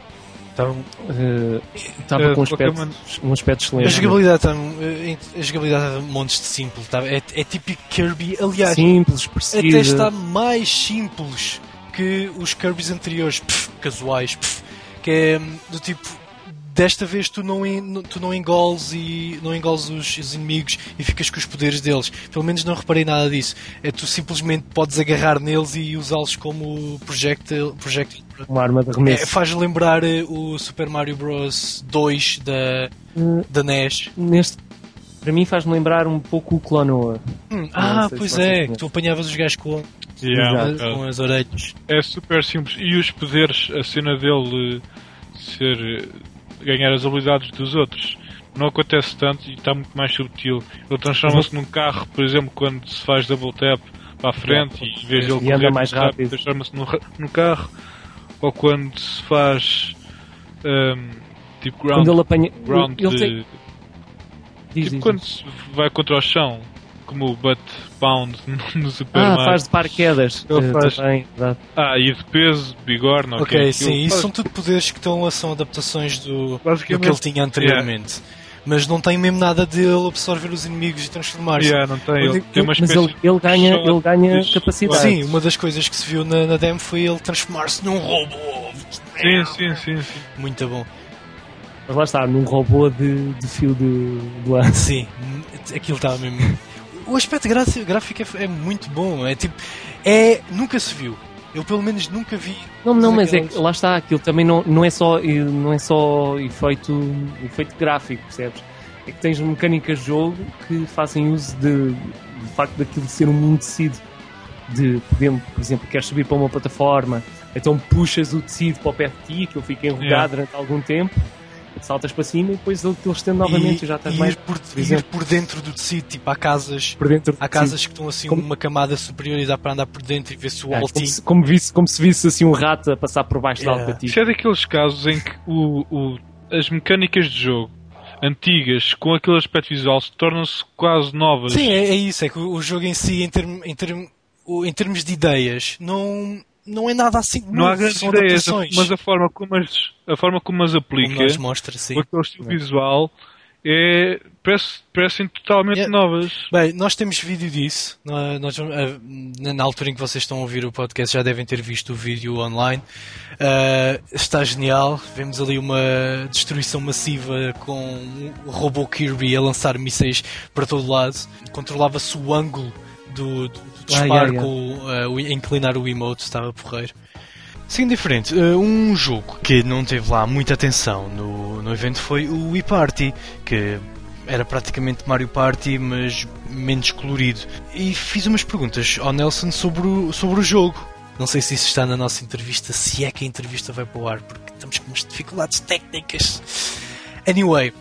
Estava com um aspecto excelente.
A jogabilidade é montes de simples. É típico Kirby, aliás.
Simples, preciso.
Até está mais simples que os Kirbys anteriores, casuais, que é do tipo. Desta vez tu não engoles os inimigos e ficas com os poderes deles. Pelo menos não reparei nada disso. Tu simplesmente podes agarrar neles e usá-los como projectile.
Uma arma de arremesso.
Faz lembrar o Super Mario Bros. 2 da NES.
Para mim faz-me lembrar um pouco o Clonoa.
Pois é, que tu apanhavas os gajos com as orelhas. É
super simples. E os poderes, a cena dele ganhar as habilidades dos outros não acontece tanto e está muito mais subtil. Ele transforma-se num carro, por exemplo, quando se faz double tap para a frente e em vez de ele correr mais rápido, transforma-se num carro. Ou quando se faz tipo ground,
quando ele apanha,
quando se vai contra o chão, como o Butt Pound no Super Mario.
Faz de paraquedas.
Também, e de peso, bigorna.
Ok, sim, isso são tudo poderes que são adaptações do que ele tinha anteriormente. mas não tem mesmo nada de ele absorver os inimigos e transformar-se.
Não tem. Ele tem uma
mas
espécie
ele ganha capacidade.
Sim, uma das coisas que se viu na demo foi ele transformar-se num robô.
Sim.
Muito bom.
Mas lá está, num robô de fio de lã.
Sim, aquilo estava mesmo. O aspecto gráfico é muito bom. É tipo. Nunca se viu. Eu pelo menos nunca vi.
Não, mas é que lá está, aquilo também não é só efeito gráfico, percebes? É que tens mecânicas de jogo que fazem uso do facto daquilo de ser um mundo de tecido. Por exemplo, queres subir para uma plataforma, então puxas o tecido para o pé de ti, aquilo fica enrugado durante algum tempo, saltas para cima e depois ele estende novamente e já estás mais...
Ir por dentro do tecido, tipo, há casas que estão assim uma camada superior e dá para andar por dentro e ver se o altinho...
Como se visse assim um rato a passar por baixo de algo para ti.
Isso é daqueles casos em que as mecânicas de jogo antigas com aquele aspecto visual se tornam-se quase novas.
Sim, é isso, é que o jogo em si, em termos de ideias, não é nada assim.
Não há grandes ideias, mas a forma como as aplica,
como mostra, sim.
com aquele estilo visual, parecem totalmente novas.
Bem, nós temos vídeo disso. Na altura em que vocês estão a ouvir o podcast já devem ter visto o vídeo online. Está genial. Vemos ali uma destruição massiva com o robô Kirby a lançar mísseis para todo lado. Controlava-se o ângulo do disparo com inclinar o emote, estava porreiro. Seguindo em frente, um jogo que não teve lá muita atenção no evento foi o Wii Party, que era praticamente Mario Party, mas menos colorido. E fiz umas perguntas ao Nelson sobre o jogo. Não sei se isso está na nossa entrevista, se é que a entrevista vai para o ar, porque estamos com umas dificuldades técnicas. Anyway,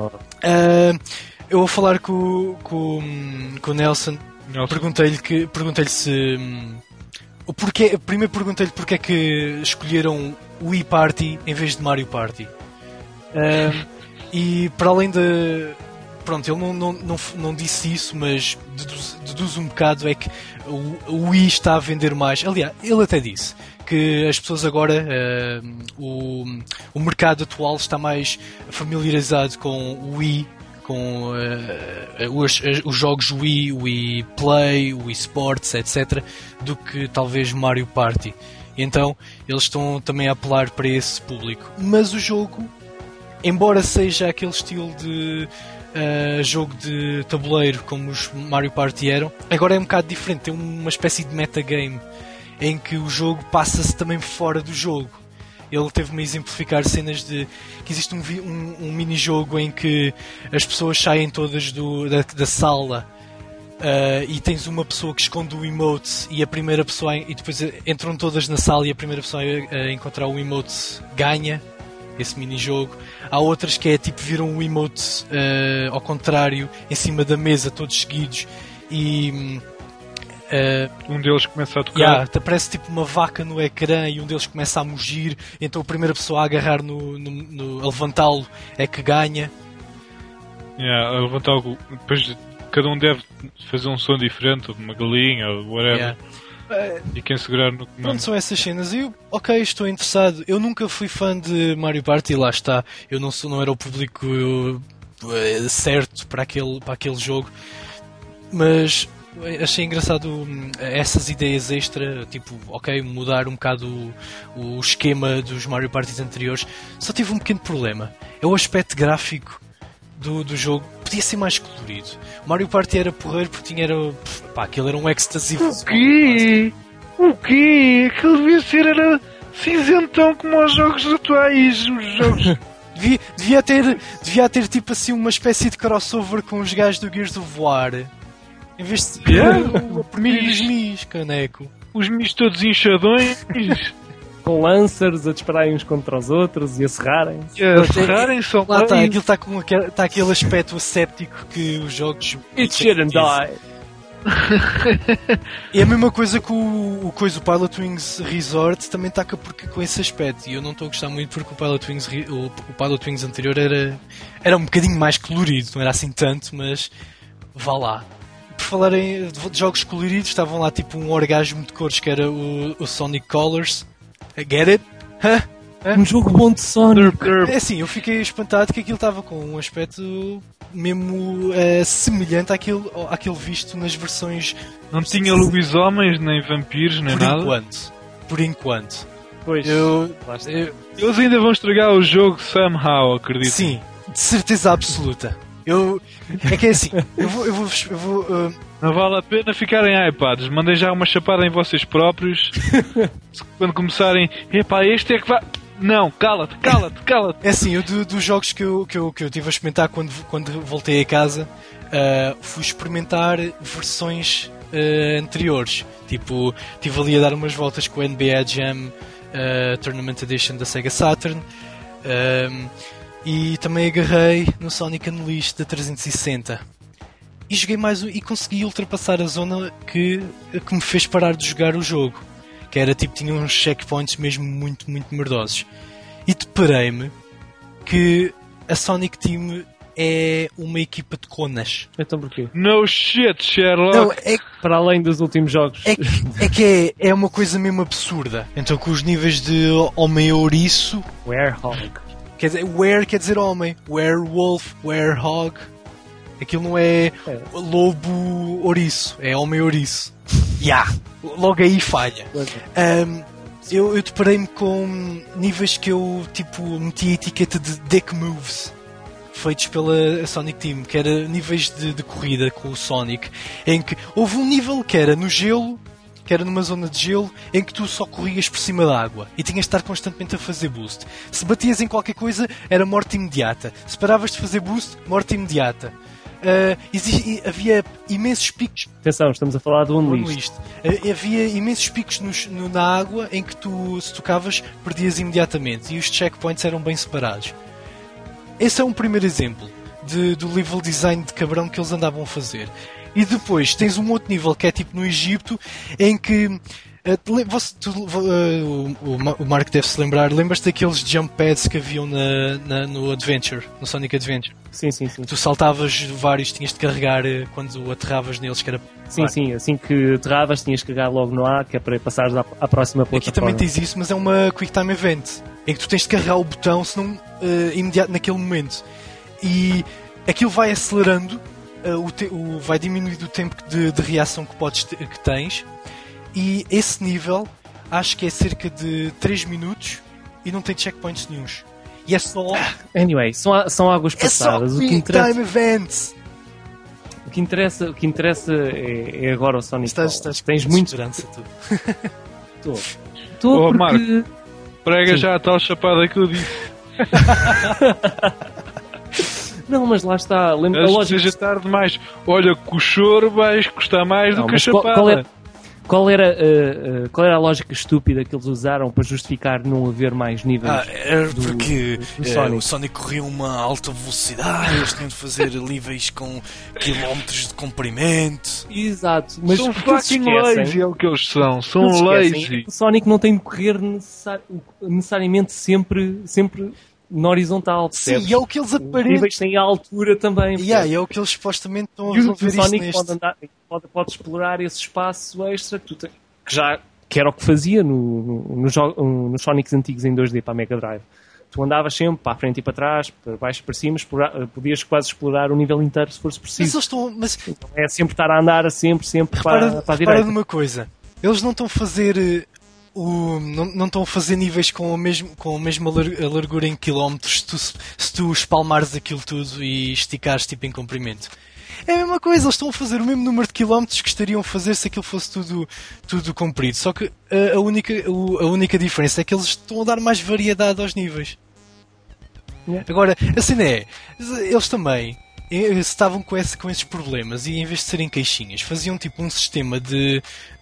eu vou falar com o Nelson. Perguntei-lhe se... Primeiro perguntei-lhe porque é que escolheram o Wii Party em vez de Mario Party. E para além de... Pronto, ele não disse isso, mas deduz um bocado é que o Wii está a vender mais. Aliás, ele até disse que as pessoas agora, o mercado atual está mais familiarizado com o Wii, com os jogos Wii Play, Wii Sports, etc., do que talvez Mario Party. Então eles estão também a apelar para esse público. Mas o jogo, embora seja aquele estilo de jogo de tabuleiro como os Mario Party eram, agora é um bocado diferente. Tem uma espécie de metagame em que o jogo passa-se também fora do jogo. Ele teve-me a exemplificar cenas de que existe um mini-jogo em que as pessoas saem todas da sala e tens uma pessoa que esconde o emote e a primeira pessoa e depois entram todas na sala e a primeira pessoa a encontrar o emote ganha esse mini-jogo. Há outras que é tipo viram o emote ao contrário em cima da mesa todos seguidos e
um deles começa a tocar.
Aparece tipo uma vaca no ecrã e um deles começa a mugir, então a primeira pessoa a agarrar a levantá-lo é que ganha.
A levantá-lo, depois cada um deve fazer um som diferente, uma galinha ou whatever. E quem segurar no comando.
Pronto, são essas cenas. Eu, estou interessado. Eu nunca fui fã de Mario Party, lá está. Eu não era o público certo para aquele jogo, mas achei engraçado essas ideias extra, tipo, mudar um bocado o esquema dos Mario Party anteriores. Só tive um pequeno problema. É o aspecto gráfico do jogo. Podia ser mais colorido. O Mario Party era porreiro porque aquilo era um ecstasy.
O quê? Aquilo devia ser era cinzentão como os jogos atuais. Os jogos...
devia ter tipo assim uma espécie de crossover com os gajos do Gears of War. Em vez de o primeiro dos Mis, caneco.
Os Mis todos inchadões.
Com lancers a dispararem uns contra os outros e a serrarem.
São
lá está, aquilo está com aquele aspecto asséptico que os jogos.
It shouldn't die.
E a mesma coisa que o Pilot Wings Resort também está com esse aspecto. E eu não estou a gostar muito porque o Pilot Wings anterior era um bocadinho mais colorido, não era assim tanto, mas vá lá. Por falarem de jogos coloridos, estavam lá tipo um orgasmo de cores que era o Sonic Colors. Get it?
Um jogo bom de Sonic.
É assim, eu fiquei espantado que aquilo estava com um aspecto mesmo semelhante àquele visto nas versões.
Não tinha lobisomens, nem vampiros, nem nada.
Por enquanto.
Pois.
Eles ainda vão estragar o jogo somehow, acredito.
Sim, de certeza absoluta. É que é assim, eu vou
não vale a pena ficarem iPads. Mandem já uma chapada em vocês próprios. Quando começarem, epá, este é que vai... Não, cala-te.
É assim, eu dos jogos que eu tive a experimentar quando voltei a casa, fui experimentar versões anteriores. Tipo, estive ali a dar umas voltas com o NBA Jam Tournament Edition da Sega Saturn, e também agarrei no Sonic Unleashed da 360 e joguei mais e consegui ultrapassar a zona que me fez parar de jogar o jogo, que era tipo, tinha uns checkpoints mesmo muito, muito merdosos, e deparei-me que a Sonic Team é uma equipa de conas.
Então porquê?
No shit, Sherlock.
Não,
para além dos últimos jogos.
É uma coisa mesmo absurda. Então, com os níveis de homem ouriço,
Werehog.
quer dizer homem, werewolf, werehog. Aquilo não é lobo ouriço, é homem ouriço. Logo aí falha. Eu deparei-me com níveis que eu tipo meti a etiqueta de Dick Moves, feitos pela Sonic Team, que era níveis de corrida com o Sonic, em que houve um nível que era no gelo, que era numa zona de gelo, em que tu só corrias por cima da água e tinhas de estar constantemente a fazer boost. Se batias em qualquer coisa, era morte imediata. Se paravas de fazer boost, morte imediata. Havia imensos picos.
Atenção, estamos a falar do Unleashed.
Havia imensos picos na água em que tu, se tocavas, perdias imediatamente, e os checkpoints eram bem separados. Esse é um primeiro exemplo do level design de cabrão que eles andavam a fazer. E depois tens um outro nível que é tipo no Egito, em que o Marco deve se lembrar. Lembras-te daqueles jump pads que haviam no Adventure, no Sonic Adventure?
Sim.
Tu saltavas vários, tinhas de carregar quando aterravas neles, que era...
Sim, assim que aterravas tinhas que carregar logo no A, que é para passares à próxima plataforma.
Aqui também tens isso, mas é uma Quick Time Event, em que tu tens de carregar o botão, senão imediato naquele momento. E aquilo vai acelerando, vai diminuindo o tempo de reação que tens. E esse nível, acho que é cerca de 3 minutos e não tem checkpoints nenhuns. E é só...
Anyway, são águas passadas.
É só Quick Time Events.
O que interessa é agora o Sonic.
Estás
tens
com
muito
esperança, tu.
Estou porque...
Marco, prega já a tal chapada que eu disse.
Não, mas lá está. Lembra a lógica.
Seja tarde demais. Olha, com o choro vais custar mais do que a chapada.
Qual era a lógica estúpida que eles usaram para justificar não haver mais níveis?
Era porque
Sonic.
o Sonic corria uma alta velocidade, eles tinham de fazer níveis com quilómetros de comprimento.
Exato, mas
são fucking lazy, é o que eles são. São lazy.
O Sonic não tem de correr necessariamente sempre na horizontal, percebes?
Sim, e é o que eles aparentam. Os
níveis têm a altura também.
E é o que eles supostamente estão a resolver.
O Sonic pode explorar esse espaço extra que era o que fazia nos Sonics antigos em 2D para a Mega Drive. Tu andavas sempre para a frente e para trás, para baixo e para cima, podias quase explorar o nível inteiro se fosse preciso. Então é sempre estar a andar sempre para a direita.
Repara numa coisa, eles não estão a fazer... não estão a fazer níveis com a mesma largura em quilómetros se tu espalmares aquilo tudo e esticares tipo em comprimento. É a mesma coisa, eles estão a fazer o mesmo número de quilómetros que estariam a fazer se aquilo fosse tudo comprido. Só que a única diferença é que eles estão a dar mais variedade aos níveis. Agora, a cena é, eles também estavam com esses problemas e em vez de serem caixinhas, faziam tipo um sistema que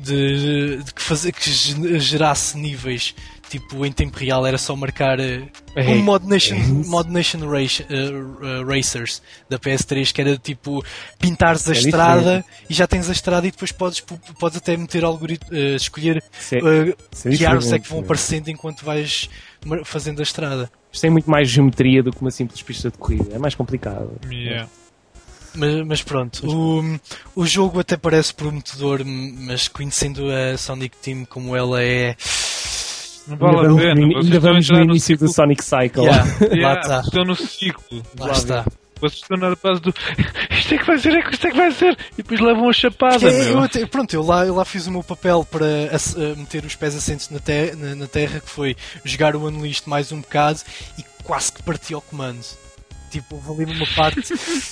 gerasse níveis tipo em tempo real. Era só marcar um Mod Nation Racers da PS3, que era tipo pintares a estrada e já tens a estrada, e depois podes até meter algoritmo, escolher que árvores é que vão aparecendo enquanto vais fazendo a estrada.
Isto tem muito mais geometria do que uma simples pista de corrida, é mais complicado.
Yeah.
Mas pronto, o jogo até parece prometedor, mas conhecendo a Sonic Team como ela é,
Não vale a pena.
Ainda vamos no início do Sonic Cycle.
Lá está.
Estão no ciclo.
Lá está.
Vocês estão na base do isto é que vai ser, isto é que vai ser, e depois levam a chapada.
Eu lá fiz o meu papel para meter os pés assentes na terra, que foi jogar o Unleashed mais um bocado e quase que parti ao comando. Tipo, houve ali uma parte.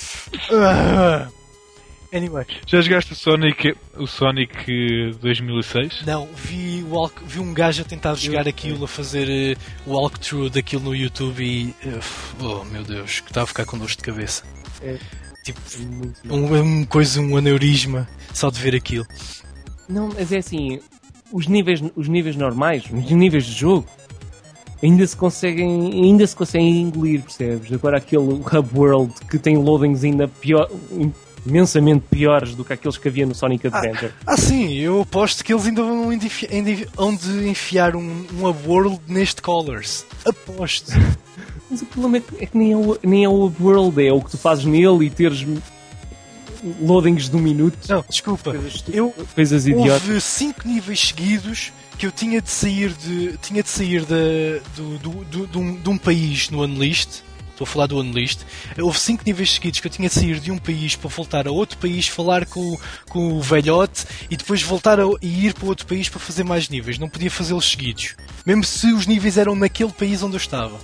Anyway.
Já jogaste o Sonic 2006?
Não, vi um gajo a tentar jogar aquilo, a fazer o walkthrough daquilo no YouTube e... oh meu Deus, que estava a ficar com dor de cabeça. Tipo, um aneurisma só de ver aquilo.
Não, mas é assim, os níveis normais, os níveis de jogo, ainda se conseguem engolir, percebes? Agora aquele Hub World que tem loadings ainda pior... imensamente piores do que aqueles que havia no Sonic Adventure.
Sim, eu aposto que eles ainda vão de enfiar um World neste Colors. Aposto.
Mas o problema é que nem é o World, é o que tu fazes nele e teres loadings de 1 minuto.
Não, desculpa.
Coisas idiotas.
Houve 5 níveis seguidos que eu tinha de sair de um país no Unleashed. Estou a falar do Unleashed. Houve 5 níveis seguidos que eu tinha de sair de um país para voltar a outro país, falar com o velhote e depois voltar e ir para outro país para fazer mais níveis. Não podia fazê-los seguidos. Mesmo se os níveis eram naquele país onde eu estava.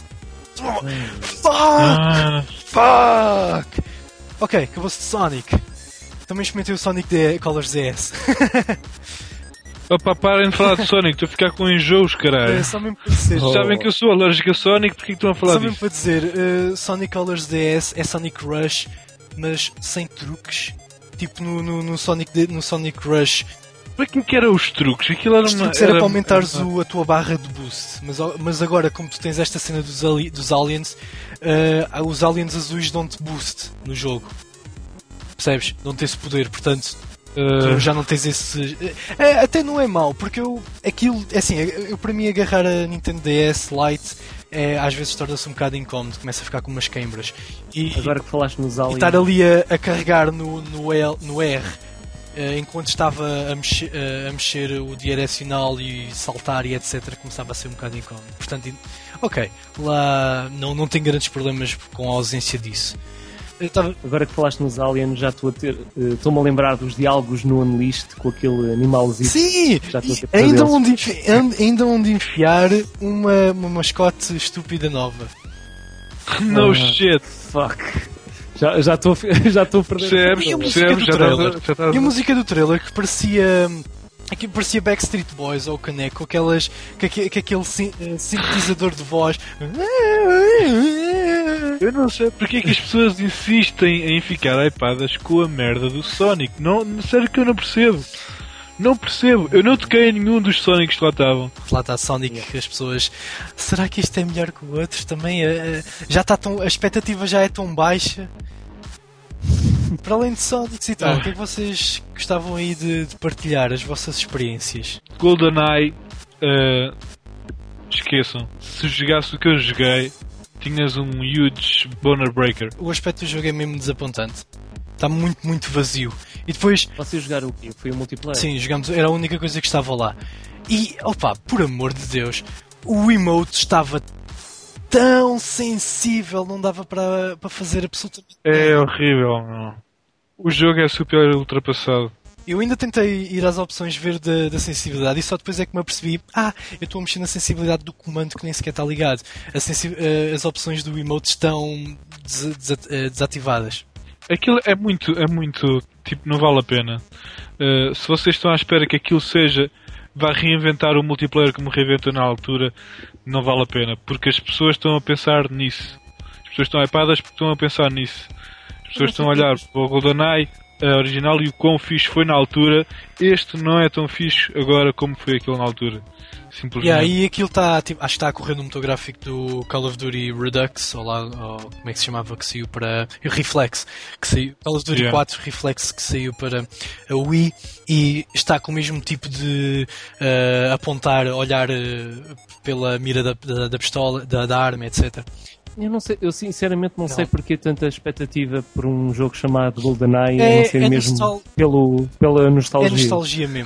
Fuck! Ok, acabou-se de Sonic. Também experimentei o Sonic Colors DS.
Opa, parem de falar de Sonic, estou a ficar com enjoos, caralho.
Só mesmo para dizer.
Sabem que eu sou alérgico a Sonic, porque estão a falar
só
disso?
Só mesmo para dizer, Sonic Colors DS é Sonic Rush, mas sem truques. Tipo no Sonic Rush.
Para que eram os truques? Aquilo era
os truques era para aumentares a tua barra de boost. Mas agora, como tu tens esta cena dos aliens, os aliens azuis dão-te boost no jogo. Percebes? Dão-te esse poder, portanto... Tu já não tens esse... até não é mau, porque aquilo... Assim, para mim agarrar a Nintendo DS Lite às vezes torna-se um bocado incómodo, começa a ficar com umas queimbras.
Agora que falaste nos aliens...
E estar ali a carregar no R, enquanto estava a mexer o direcional e saltar e etc, começava a ser um bocado incómodo. Portanto, ok, lá não tenho grandes problemas com a ausência disso.
Agora que falaste nos aliens, já estou-me a lembrar dos diálogos no Unleashed com aquele animalzinho.
Sim!
Já estou a ter
ainda onde enfiar uma mascote estúpida nova.
No shit!
Fuck! Já estou a perder.
E a música do trailer que parecia... Aqui parecia Backstreet Boys ou Caneco, aquele sintetizador de voz.
Eu não sei porque é que as pessoas insistem em ficar hypadas com a merda do Sonic. Não, sério que eu não percebo. Não percebo. Eu não toquei em nenhum dos Sonics que lá estavam.
Lá está Sonic, as pessoas... Será que isto é melhor que o outro? Também já está a expectativa já é tão baixa. Para além de Sonics e tal, o que é que vocês gostavam aí de partilhar as vossas experiências?
GoldenEye, esqueçam, se jogasse o que eu joguei, tinhas um huge boner breaker.
O aspecto do jogo é mesmo desapontante. Está muito, muito vazio. E depois...
Vocês jogaram o quê? Foi o multiplayer?
Sim, jogamos, era a única coisa que estava lá. E, opa, por amor de Deus, o emote estava tão sensível, não dava para fazer absolutamente nada.
É horrível, não. O jogo é super ultrapassado.
Eu ainda tentei ir às opções ver da sensibilidade e só depois é que me apercebi eu estou a mexer na sensibilidade do comando que nem sequer está ligado. As opções do emote estão desativadas.
Aquilo é muito, tipo, não vale a pena. Se vocês estão à espera que aquilo vá reinventar o multiplayer como reinventou na altura, não vale a pena, porque as pessoas estão a pensar nisso. As pessoas estão hypadas porque estão a pensar nisso. As pessoas estão a olhar para o GoldenEye original e o quão fixe foi na altura. Este não é tão fixe agora como foi aquele na altura. Simplesmente.
E aquilo está, tipo, acho que está a correr no motográfico do Call of Duty Redux, ou como é que se chamava, que saiu para Reflex, que saiu, Call of Duty 4 Reflex, que saiu para a Wii, e está com o mesmo tipo de apontar, olhar pela mira da pistola, da arma, etc.
Eu não sei, eu sinceramente não sei porque tanta expectativa por um jogo chamado GoldenEye, a não ser mesmo pela nostalgia.
É nostalgia mesmo.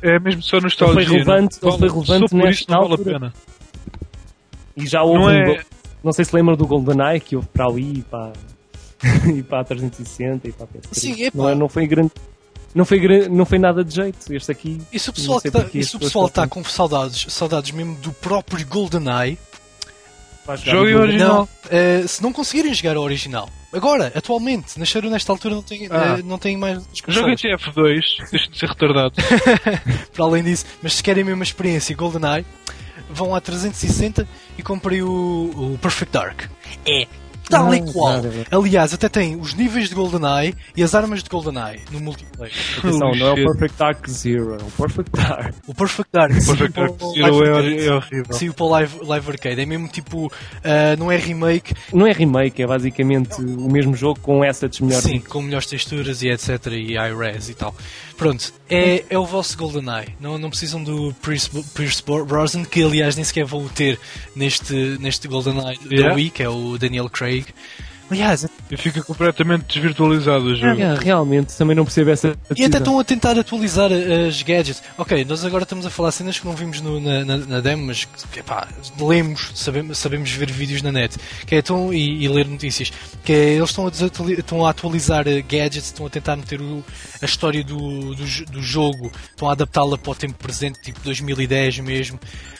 É mesmo só nostalgia.
Ele foi relevante nesta
vale
altura.
a pena.
E já houve não sei se lembra do GoldenEye que houve para a Wii e para, e para a 360 e para a PS3.
Sim, epá.
Não foi nada de jeito. Este aqui.
E se o pessoal está com saudades mesmo do próprio GoldenEye,
joguem o original.
Não, se não conseguirem jogar o original, agora, atualmente, nasceram nesta altura, não tem mais
Joguem TF2, deixem de ser retardados.
Para além disso, mas se querem mesmo a experiência GoldenEye, vão à 360 e comprem o Perfect Dark. É tal e qual. Aliás, até tem os níveis de GoldenEye e as armas de GoldenEye no multiplayer.
Atenção, não é o Perfect Dark Zero, é o Perfect Dark.
O Perfect Dark.
O Perfect Dark Zero é horrível.
Sim, para o live Arcade. É mesmo tipo, não é remake.
Não é remake, é basicamente o mesmo jogo com assets melhores.
Sim, com melhores texturas e etc. E high-res e tal. Pronto, é o vosso GoldenEye. Não precisam do Pierce Brosnan, que aliás nem sequer vão ter neste GoldenEye da Wii, que é o Daniel Craig. Aliás,
e fica completamente desvirtualizado o jogo.
Realmente, também não percebo essa decisão.
E até estão a tentar atualizar as gadgets. Ok, nós agora estamos a falar cenas que não vimos na demo, mas epá, lemos, sabemos ver vídeos na net que é, e ler notícias. Que é, eles estão a atualizar gadgets, estão a tentar meter a história do jogo, estão a adaptá-la para o tempo presente, tipo 2010 mesmo.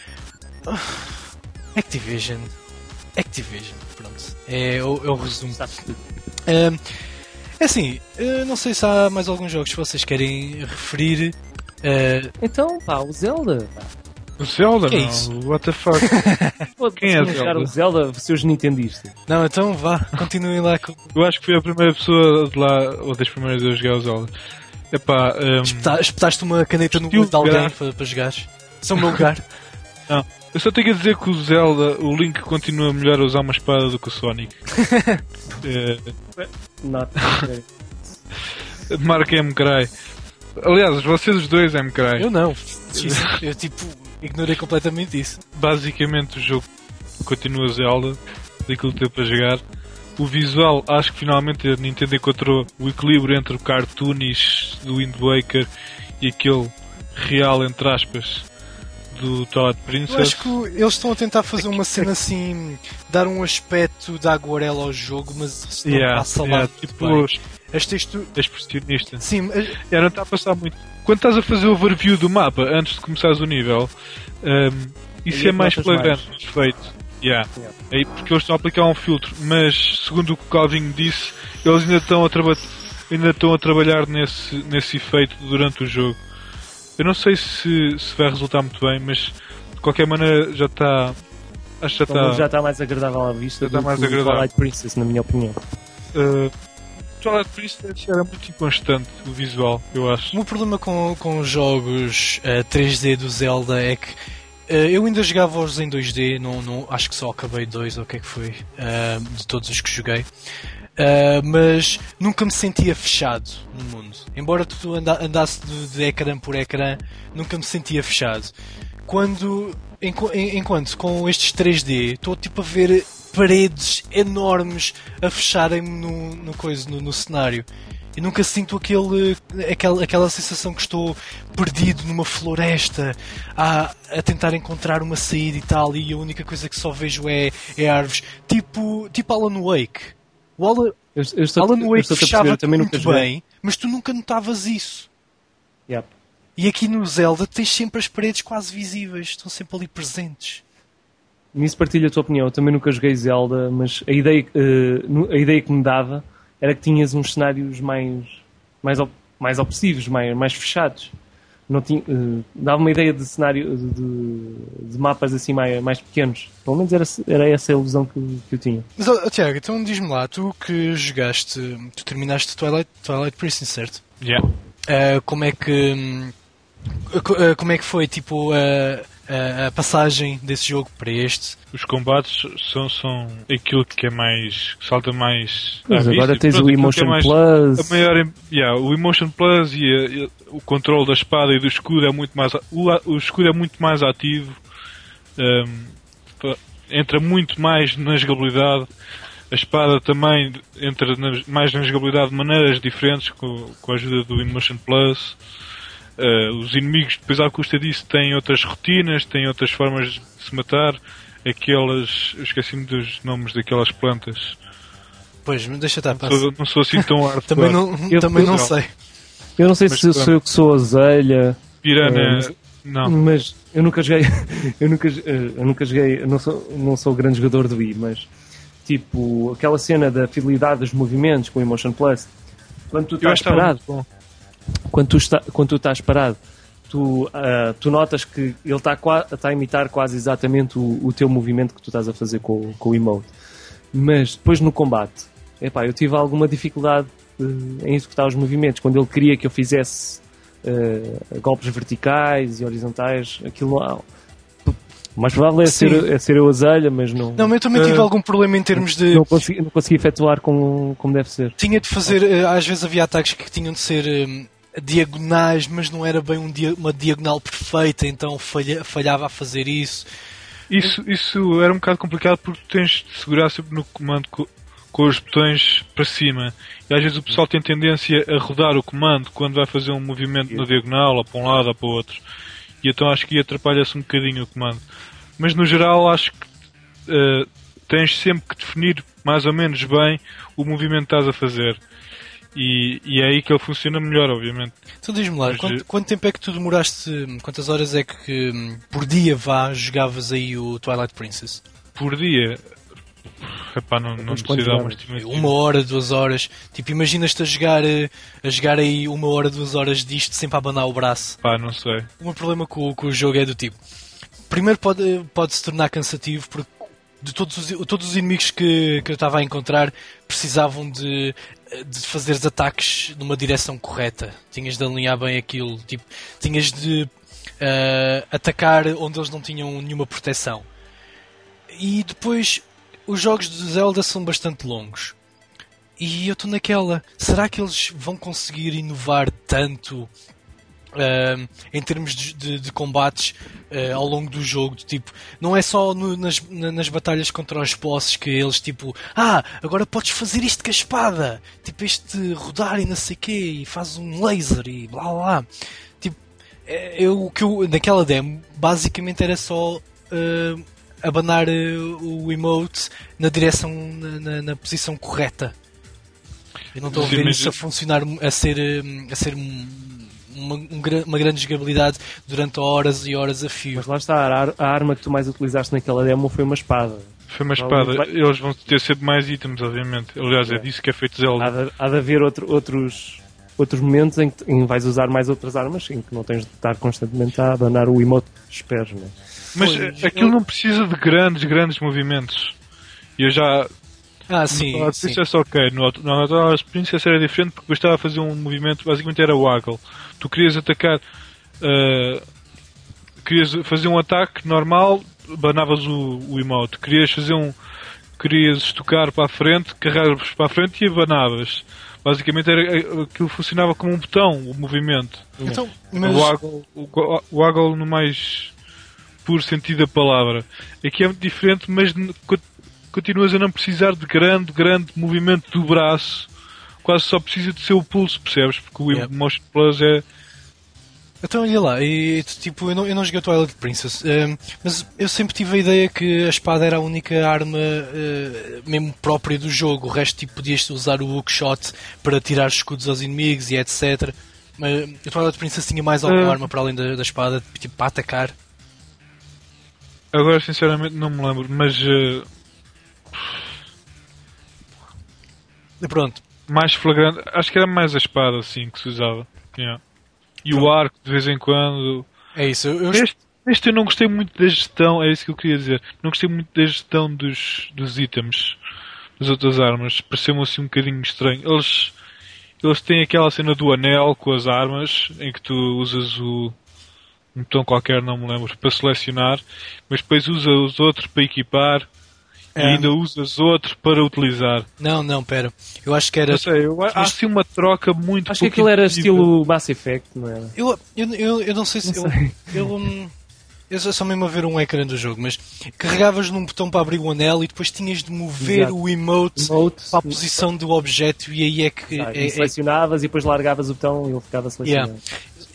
Activision, pronto. É o resumo. É assim, não sei se há mais alguns jogos que vocês querem referir.
Então, o Zelda.
O Zelda?
Que é
não,
isso?
what the fuck? Quem é
jogar o Zelda, seus nintendistas?
Não, então vá, continuem lá com...
Eu acho que fui a primeira pessoa de lá, ou das primeiras a jogar o Zelda. Epá,
espetaste uma caneta no olho de alguém para jogares. Isso é o meu lugar.
Não. Eu só tenho a dizer que o Zelda, o Link continua melhor a usar uma espada do que o Sonic. Marca M-Cry. Aliás, vocês os dois M-Cry.
Eu não. Eu tipo, ignorei completamente isso.
Basicamente o jogo continua Zelda, daquilo que deu para jogar. O visual, acho que finalmente a Nintendo encontrou o equilíbrio entre o cartoonish do Wind Waker e aquele real, entre aspas, do Twilight Princess.
Eu acho que eles estão a tentar fazer uma cena assim, dar um aspecto de aguarela ao jogo, mas não passa lá
tipo
as texturas
expressionista.
Sim,
não está a passar muito. Quando estás a fazer o overview do mapa antes de começares o nível, isso é mais flagrante feito. Aí, porque eles estão a aplicar um filtro, mas segundo o que o Calvinho disse, eles ainda estão a trabalhar nesse efeito durante o jogo. Eu não sei se vai resultar muito bem, mas de qualquer maneira já está. Acho que
já está mais agradável à vista do que o Twilight Princess, na minha opinião.
Twilight Princess era muito inconstante o visual, eu acho.
O meu problema com os jogos 3D do Zelda é que eu ainda jogava-os em 2D, não, acho que só acabei 2 ou o que é que foi, de todos os que joguei. Mas nunca me sentia fechado no mundo. Embora tu andasse de ecrã por ecrã, nunca me sentia fechado. Enquanto com estes 3D estou tipo a ver paredes enormes a fecharem-me no cenário. E nunca sinto aquela sensação que estou perdido numa floresta a tentar encontrar uma saída e tal, e a única coisa que só vejo é árvores. Tipo Alan Wake. O Alan Wake fechava muito bem, mas tu nunca notavas isso.
Yep.
E aqui no Zelda tens sempre as paredes quase visíveis, estão sempre ali presentes.
Nisso partilho a tua opinião. Eu também nunca joguei Zelda, mas a ideia que me dava era que tinhas uns cenários mais opressivos, mais fechados. Não tinha, dava uma ideia de cenário de mapas assim mais pequenos. Pelo menos era essa a ilusão que eu tinha.
Mas, Tiago, então diz-me lá, tu que jogaste, tu terminaste Twilight Princess, certo? Como é que foi tipo a passagem desse jogo para este?
Os combates são aquilo que é mais, que salta mais.
Mas agora tens o Emotion Plus.
O Emotion Plus e o controle da espada e do escudo é muito mais. O escudo é muito mais ativo, entra muito mais na jogabilidade. A espada também entra mais na jogabilidade de maneiras diferentes com a ajuda do Emotion Plus. os inimigos, depois à custa disso, têm outras rotinas, têm outras formas de se matar. Aquelas... Eu esqueci-me dos nomes daquelas plantas.
Pois, mas deixa estar,
não sou assim tão hardcore.
também não sei.
Eu não sei se sou eu que sou azelha.
Piranha... não.
Mas eu nunca joguei... eu nunca joguei... Eu não sou grande jogador de Wii, mas... Tipo, aquela cena da fidelidade dos movimentos com o Emotion Plus. Quando tu estás parado... Quando tu estás parado, tu notas que ele está a imitar quase exatamente o teu movimento que tu estás a fazer com o emote. Mas depois no combate, eu tive alguma dificuldade em executar os movimentos. Quando ele queria que eu fizesse golpes verticais e horizontais, aquilo não... O mais provável é ser eu azelha, mas não...
Não, mas eu também tive algum problema em termos de...
Não consegui efetuar como deve ser.
Tinha de fazer... Às vezes havia ataques que tinham de ser diagonais, mas não era bem uma diagonal perfeita, então falhava a fazer isso.
Isso era um bocado complicado porque tens de segurar sempre no comando com os botões para cima. E às vezes o pessoal tem tendência a rodar o comando quando vai fazer um movimento na diagonal, ou para um lado ou para o outro. E então acho que atrapalha-se um bocadinho o comando. Mas no geral acho que tens sempre que definir mais ou menos bem o movimento que estás a fazer. E é aí que ele funciona melhor, obviamente.
Então diz-me lá, quanto tempo é que tu demoraste, quantas horas é que por dia jogavas aí o Twilight Princess?
Por dia? Epá, não sei dar uma estimativa.
1 hora, 2 horas. Tipo, imaginas-te a jogar aí 1 hora, 2 horas disto sempre a abanar o braço.
Pá, não sei.
O meu problema com o jogo é do tipo... Primeiro pode se tornar cansativo porque de todos os inimigos que eu estava a encontrar precisavam de fazeres ataques numa direção correta. Tinhas de alinhar bem aquilo. Tipo, tinhas de atacar onde eles não tinham nenhuma proteção. E depois, os jogos de Zelda são bastante longos. E eu estou naquela... Será que eles vão conseguir inovar tanto... em termos de combates ao longo do jogo, tipo, não é só nas batalhas contra os bosses que eles tipo, agora podes fazer isto com a espada, tipo, este rodar e não sei o quê, e faz um laser e blá blá, tipo, naquela demo basicamente era só abanar o emote na direção, na posição correta. Eu não estou a ver isso a funcionar, a ser uma grande jogabilidade durante horas e horas a fio.
Mas lá está, a arma que tu mais utilizaste naquela demo foi uma espada.
Foi uma espada. Eles vão ter sempre mais itens, obviamente. Aliás, é disso que é feito Zelda.
Há de haver outros momentos em que vais usar mais outras armas, em que não tens de estar constantemente a abanar o emote de esperos, não é?
Mas aquilo não precisa de grandes movimentos. E eu já...
sim.
No Princess, ok. No Twilight Princess era diferente porque bastava fazer um movimento, basicamente era o waggle. Tu querias atacar, querias fazer um ataque normal, banavas o emote. Querias estocar para a frente, carregavas para a frente e abanavas. Basicamente aquilo funcionava como um botão, o movimento.
Então,
o waggle no mais puro sentido da palavra. Aqui é muito diferente, mas continuas a não precisar de grande movimento do braço. Quase só precisa de ser o pulso, percebes? Porque o Emotion Plus é...
Então olha lá, tipo, eu não joguei o Twilight Princess, mas eu sempre tive a ideia que a espada era a única arma mesmo própria do jogo. O resto, tipo, podias usar o hookshot para tirar escudos aos inimigos e etc. Mas o Twilight Princess tinha mais alguma arma para além da espada, tipo, para atacar?
Agora, sinceramente, não me lembro, mas...
Pronto.
Mais flagrante, acho que era mais a espada assim que se usava. Yeah. E o arco de vez em quando.
É isso.
Este eu não gostei muito da gestão, é isso que eu queria dizer. Não gostei muito da gestão dos itens, das outras armas. Pareceu-me assim um bocadinho estranho. Eles têm aquela cena do anel com as armas, em que tu usas um botão qualquer, não me lembro, para selecionar, mas depois usas os outros para equipar. E ainda usas outro para utilizar.
Não, pera. Eu acho que era...
Não sei, acho assim uma troca muito...
Acho que aquilo era estilo Mass Effect, não era?
Eu não sei se... Eu só mesmo a ver um ecrã do jogo, mas carregavas num botão para abrir o anel e depois tinhas de mover o emote para a posição do objeto e aí é que...
Selecionavas e depois largavas o botão e ele ficava selecionado.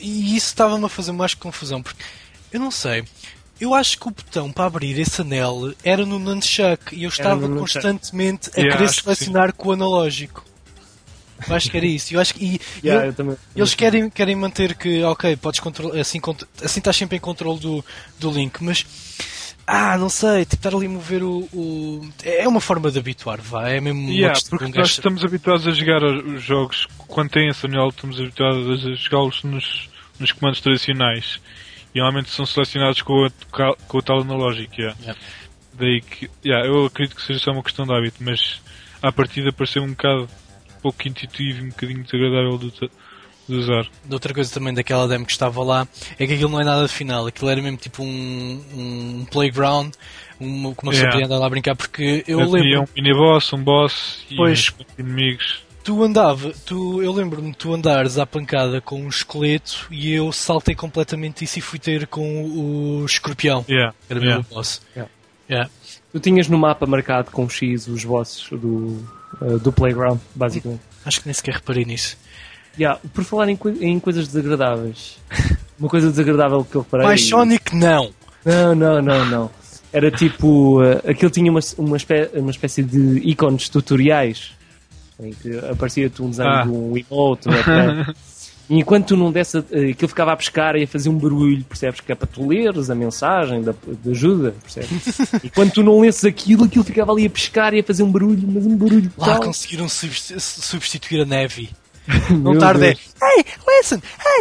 E isso estava-me a fazer mais confusão, porque eu não sei. Eu acho que o botão para abrir esse anel era no nunchuck e eu estava constantemente a querer selecionar com o analógico. Eu acho que era isso. Eu acho que, eles querem manter que, ok, podes controlar, assim estás sempre em controle do Link, mas não sei, tipo, estar ali a mover é uma forma de habituar, é mesmo
porque nós estamos habituados a jogar os jogos quando tem esse anel, estamos habituados a jogá-los nos comandos tradicionais. E normalmente são selecionados com o tal analógico. Daí que eu acredito que seja só uma questão de hábito, mas à partida pareceu um bocado pouco intuitivo e um bocadinho desagradável de usar.
Outra coisa também daquela demo que estava lá é que aquilo não é nada final, aquilo era mesmo tipo um playground, como uma pessoa podia andar lá a brincar, porque eu lembro.
Um mini-boss, um boss e inimigos.
Eu lembro-me de tu andares à pancada com um esqueleto e eu saltei completamente isso e fui ter com o escorpião. Era mesmo o boss.
Tu tinhas no mapa marcado com X os bosses do playground, basicamente.
Acho que nem sequer reparei nisso.
Por falar em coisas desagradáveis, uma coisa desagradável que eu reparei...
Mais Sonic não!
Não. Era tipo... aquilo tinha uma espécie de ícones tutoriais em que aparecia-te um desenho de um emote, e enquanto tu não desse, aquilo ficava a pescar e a fazer um barulho, percebes? Que é para tu leres a mensagem de ajuda, percebes? E quando tu não lesses aquilo ficava ali a pescar e a fazer um barulho, mas um barulho
lá
tal.
Conseguiram substituir a neve. Não tarde é hey, listen,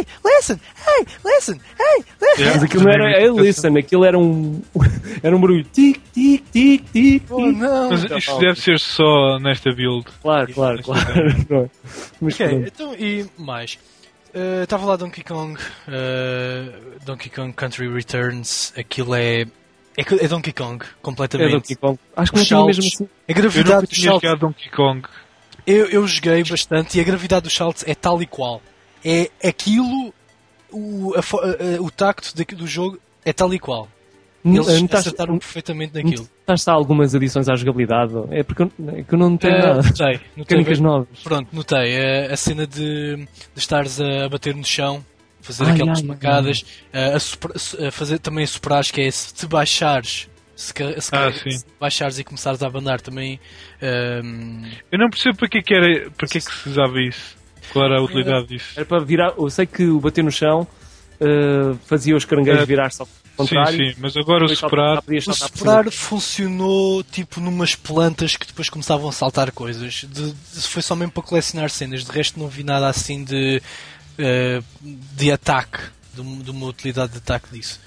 Mas aquilo não era listen, aquilo era um barulho tic, tic, tic, tic.
Não.
Mas isto deve ser só nesta build.
Claro. Mas
então, e mais? Estava lá Donkey Kong Country Returns, aquilo é Donkey Kong, completamente.
É Donkey Kong. Acho que não tinha mesmo assim.
A gravidade do salto.
Donkey Kong.
Eu joguei bastante e a gravidade dos saltos é tal e qual. É aquilo, o tacto do jogo é tal e qual. Eles acertaram perfeitamente naquilo.
Estás a algumas adições à jogabilidade? É porque eu não tenho nada.
Notei
Mecânicas novas.
Pronto, notei. A cena de estares a bater no chão, fazer aquelas pancadas, a fazer também a soprar, que é se te baixares. Se baixares e começares a abanar também.
Eu não percebo para que se usava isso. Qual era a utilidade disso?
Era para virar. Eu sei que o bater no chão fazia os caranguejos virar-se ao contrário.
Sim, mas agora o
soprar funcionou tipo numas plantas que depois começavam a saltar coisas. Foi só mesmo para colecionar cenas. De resto não vi nada assim de ataque, de uma utilidade de ataque disso.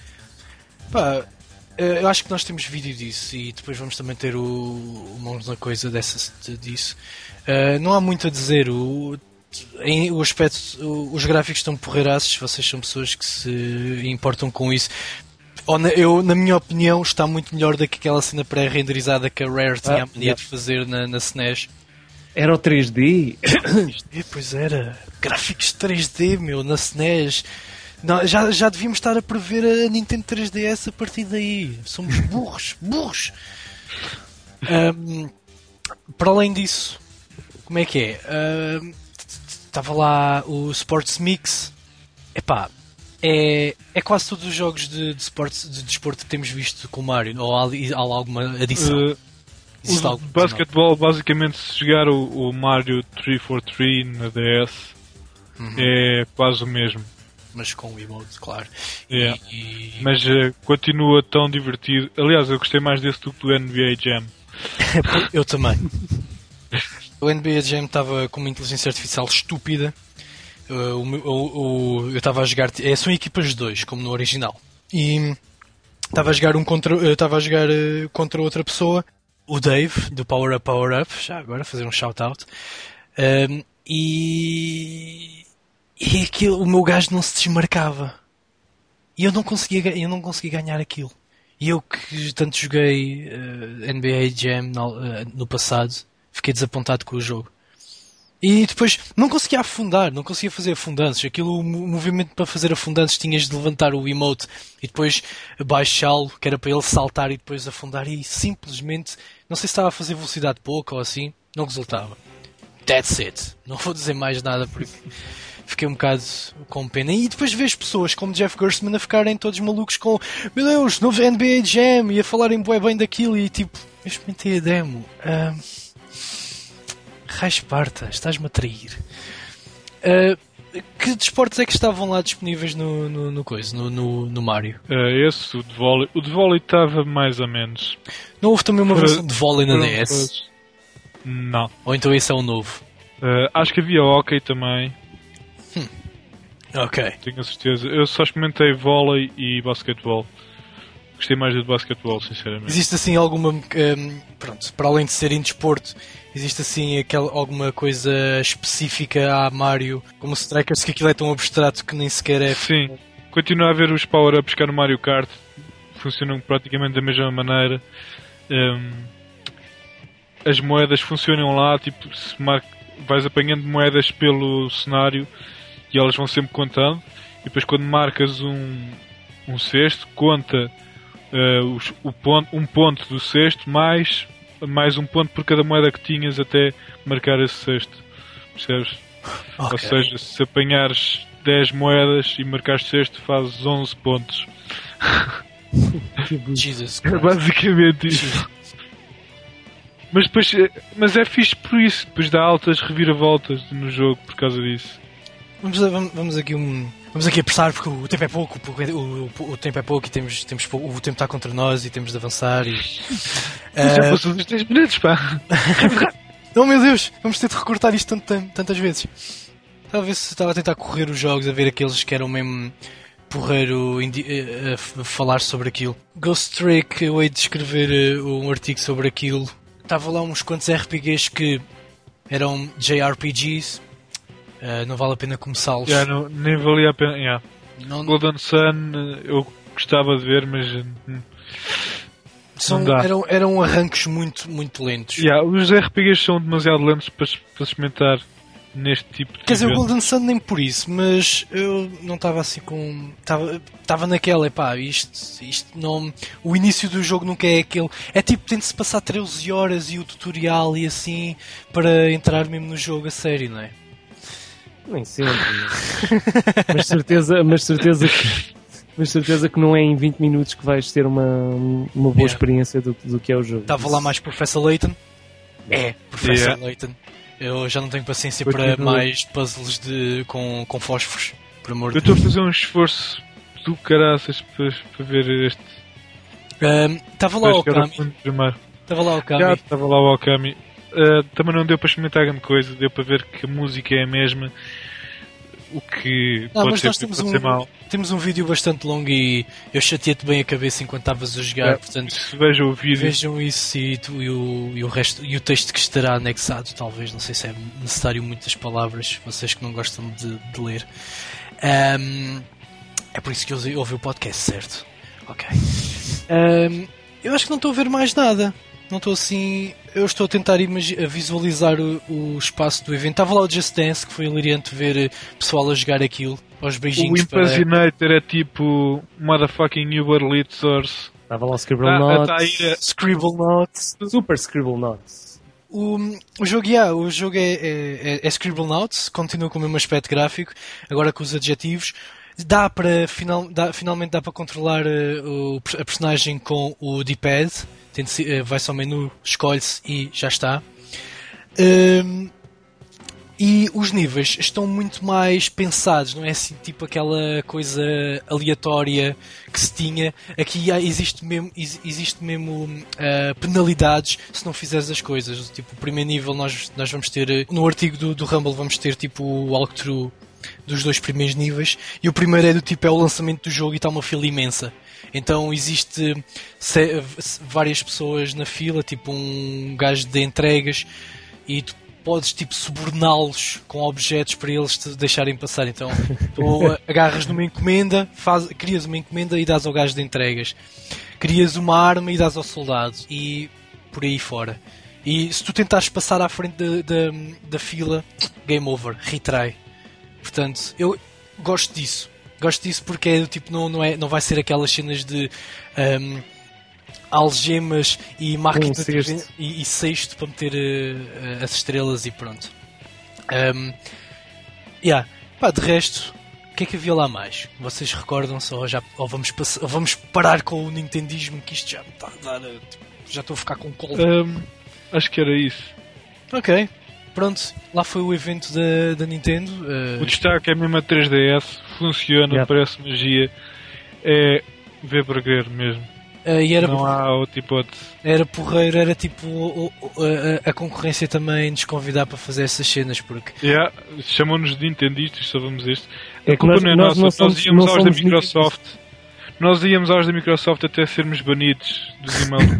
Eu acho que nós temos vídeo disso e depois vamos também ter o Mãos na Coisa disso. Não há muito a dizer. O aspecto, os gráficos estão porreiraços. Vocês são pessoas que se importam com isso. Na minha opinião, está muito melhor do que aquela cena pré-renderizada que a Rare tinha a mania de fazer na SNES.
Era o 3D?
3D, pois era. Gráficos 3D, na SNES. Não, já devíamos estar a prever a Nintendo 3DS a partir daí. Somos burros. Para além disso, como é que é? Estava lá o Sports Mix. É quase todos os jogos de desporto que temos visto com o Mario. Ou há alguma adição?
O basquetebol, basicamente, se jogar o Mario 343 na DS, é quase o mesmo.
Mas com o emote, claro.
Mas continua tão divertido. Aliás, eu gostei mais desse do que do NBA Jam.
Eu também. O NBA Jam estava com uma inteligência artificial estúpida. Eu estava a jogar. São equipas de 2, como no original. E estava a jogar contra outra pessoa, o Dave, do Power Up. Já agora, fazer um shout-out. E aquilo, o meu gajo não se desmarcava. E eu não conseguia ganhar aquilo. E eu que tanto joguei NBA Jam no passado, fiquei desapontado com o jogo. E depois não conseguia afundar, não conseguia fazer afundanças. Aquilo, o movimento para fazer afundanças, tinhas de levantar o emote e depois baixá-lo, que era para ele saltar e depois afundar. E simplesmente, não sei se estava a fazer velocidade pouca ou assim, não resultava. That's it. Não vou dizer mais nada porque fiquei um bocado com pena. E depois vês pessoas como Jeff Gerstmann a ficarem todos malucos com meu Deus, novo NBA Jam, e a falarem bué bem daquilo, e tipo, eu experimentei a demo. Esparta, estás-me a trair. Que desportos é que estavam lá disponíveis no Mario?
Esse, o de vôlei. O de vôlei estava mais ou menos.
Não houve também uma versão de vôlei na DS?
Não.
Ou então esse é o novo?
Acho que havia hockey também.
Ok.
Tenho a certeza. Eu só experimentei vôlei e basquetebol. Gostei mais do basquetebol, sinceramente.
Existe assim alguma... pronto, para além de serem desporto, existe assim alguma coisa específica a Mario, como Strikers, que aquilo é tão abstrato que nem sequer é...
Sim. Continua a haver os power-ups cá no Mario Kart. Funcionam praticamente da mesma maneira. As moedas funcionam lá, tipo, vais apanhando moedas pelo cenário e elas vão sempre contando. E depois quando marcas um cesto, conta um ponto do cesto mais um ponto por cada moeda que tinhas até marcar esse cesto. Percebes? Okay. Ou seja, se apanhares 10 moedas e marcares cesto, fazes 11 pontos.
Jesus
é basicamente isso. Mas é fixe por isso. Depois dá altas reviravoltas no jogo por causa disso.
Vamos aqui apressar porque o tempo é pouco, o tempo é pouco e temos o tempo está contra nós e temos de avançar e...
Já passou dos 10 minutos, pá!
Não, meu Deus, vamos ter de recortar isto tantas vezes. Estava a tentar correr os jogos, a ver aqueles que eram mesmo porreiro a falar sobre aquilo. Ghost Trick, eu hei de escrever um artigo sobre aquilo. Estava lá uns quantos RPGs que eram JRPGs. Não vale a pena começá-los.
Nem valia a pena.
Não...
Golden Sun eu gostava de ver, mas
eram arranques muito, muito lentos.
Os RPGs são demasiado lentos para experimentar neste tipo de
Quer dizer, o Golden Sun nem por isso, mas eu não estava assim com... Estava naquela, isto não... O início do jogo nunca é aquele... É tipo, tem-se passar 13 horas e o tutorial e assim, para entrar mesmo no jogo a sério, não é?
Nem sempre. Mas certeza que não é em 20 minutos que vais ter uma boa experiência do que é o jogo.
Estava lá mais Professor Layton. Professor Layton. Eu já não tenho paciência para mais puzzles com fósforos. Por amor de Deus.
Eu estou a fazer um esforço do caraças para ver este.
Estava lá o Okami. Estava
lá o Okami. Também não deu para experimentar grande coisa, deu para ver que a música é a mesma, o que pode ser mal.
Temos um vídeo bastante longo e eu chateei-te bem a cabeça enquanto estavas a jogar, portanto
vejam o vídeo.
Vejam isso e o resto, e o texto que estará anexado, talvez, não sei se é necessário muitas palavras, vocês que não gostam de ler. É por isso que eu ouvi o podcast, certo? Ok. Eu acho que não estou a ver mais nada. Não estou assim... Eu estou a tentar visualizar o espaço do evento. Estava lá o Just Dance, que foi hilariante ver pessoal a jogar aquilo. Aos beijinhos.
O Impersinator é tipo... Motherfucking Uber Lead Source.
Estava lá o Scribble Notes.
Scribble Notes.
Super Scribble Notes.
O jogo é Scribble Notes. Continua com o mesmo aspecto gráfico. Agora com os adjetivos. Finalmente dá para controlar a personagem com o D-pad. Vai-se ao menu, escolhe-se e já está. E os níveis estão muito mais pensados, não é assim tipo aquela coisa aleatória que se tinha. Aqui existe mesmo penalidades se não fizeres as coisas. Tipo, o primeiro nível nós vamos ter, no artigo do Rumble vamos ter tipo o walkthrough dos 2 primeiros níveis, e o primeiro é o lançamento do jogo e está uma fila imensa. Então existe várias pessoas na fila, tipo um gajo de entregas, e tu podes tipo suborná-los com objetos para eles te deixarem passar. Então tu agarras numa encomenda, crias uma encomenda e dás ao gajo de entregas, crias uma arma e dás ao soldado, e por aí fora. E se tu tentares passar à frente da fila, game over, retry. Portanto, eu gosto disso. Gosto disso porque é do tipo, não vai ser aquelas cenas de algemas e máquina e cesto para meter as estrelas e pronto. Pá, de resto, o que é que havia lá mais? Vocês recordam-se ou vamos parar com o nintendismo, que isto já me está a dar... Já estou a ficar com colo.
Acho que era isso.
Ok, pronto, lá foi o evento da Nintendo.
O destaque é mesmo a 3DS, funciona, parece magia. É ver para crer mesmo.
E era
não há outra hipótese.
Era porreiro, era tipo a concorrência também nos convidar para fazer essas cenas, porque...
Chamam-nos de nintendistas, sabemos isto.
A culpa não é nossa,
nós íamos aos da Microsoft. Nós íamos aos da Microsoft até sermos banidos dos e-mails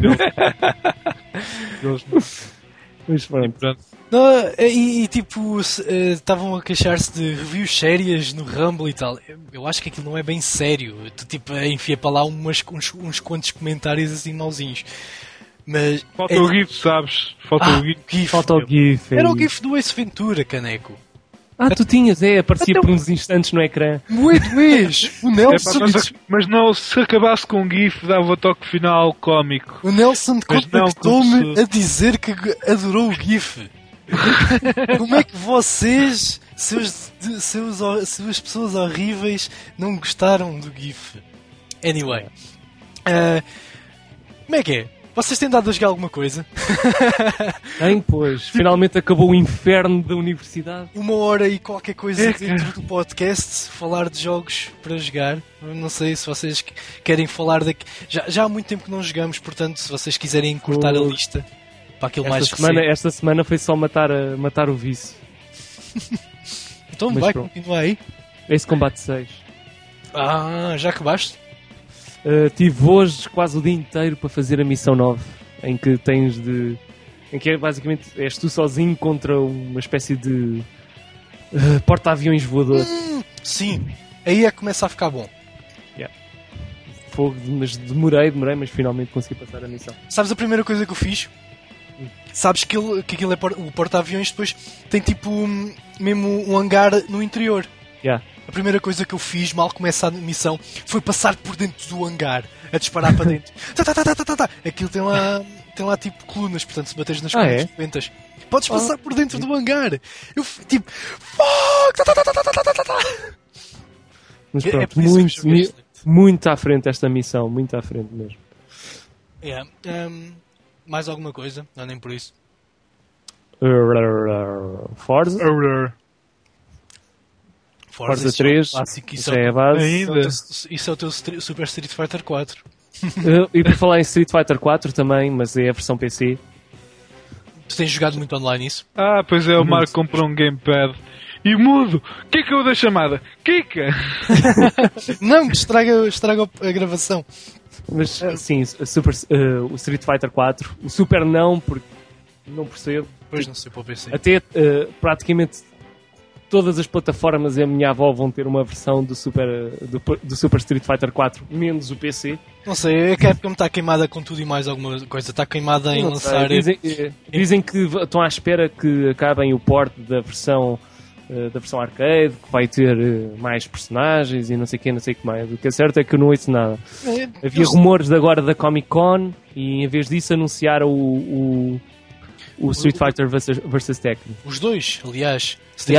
deles.
Mas pronto.
Não, tipo, estavam a queixar-se de reviews sérias no Rumble e tal. Eu acho que aquilo não é bem sério. Tu tipo enfia para lá uns quantos comentários assim mauzinhos. Mas
falta o GIF, sabes?
Falta o GIF.
Era o GIF do Ace Ventura, caneco.
Tu tinhas, aparecia por uns instantes no ecrã.
O Nelson...
mas não, se acabasse com o GIF, dava o toque final cómico.
O Nelson contactou-me a dizer que adorou o GIF. Como é que vocês, seus pessoas horríveis, não gostaram do GIF? Anyway. Como é que é? Vocês têm dado a jogar alguma coisa?
Pois. Finalmente acabou o inferno da universidade.
1 hora e qualquer coisa dentro do podcast. Falar de jogos para jogar. Não sei se vocês querem falar daqui. Já há muito tempo que não jogamos, portanto, se vocês quiserem cortar a lista para aquilo mais recente.
Esta semana foi só matar o vício.
Então vai, continua aí.
Ace Combat 6.
Já acabaste?
Tive hoje quase o dia inteiro para fazer a missão 9, em que basicamente és tu sozinho contra uma espécie de porta-aviões voador.
Sim, aí é que começa a ficar bom.
Fogo, mas demorei, mas finalmente consegui passar a missão.
Sabes a primeira coisa que eu fiz? Sabes que aquilo é o porta-aviões, depois tem tipo mesmo um hangar no interior. A primeira coisa que eu fiz, mal começa a missão, foi passar por dentro do hangar, a disparar para dentro. Aquilo tem lá tipo colunas, portanto se bateres nas colunas ventas, podes passar por dentro do hangar. Eu tipo...
Mas pronto, muito à frente esta missão, muito à frente mesmo.
Mais alguma coisa? Não, nem por isso.
Forza 3,
isso
é a base.
Isso é o teu Super Street Fighter 4.
E por falar em Street Fighter 4 também, mas é a versão PC.
Tu tens jogado muito online isso?
Pois é, o Marco comprou um gamepad e mudo. Kika eu da chamada. Kika!
Não, estraga a gravação.
Mas sim, o Street Fighter 4, o Super não, porque não percebo.
Pois não sei para o PC.
Até praticamente todas as plataformas e a minha avó vão ter uma versão do Super Street Fighter 4, menos o PC.
Não sei, é que a época me está queimada com tudo e mais alguma coisa. Está queimada em lançar...
Dizem que estão à espera que acabem o port da versão arcade, que vai ter mais personagens e não sei o que mais. O que é certo é que eu não ouço nada. Havia rumores agora da Comic Con e em vez disso anunciaram o Street Fighter vs Tekken.
Os dois, aliás.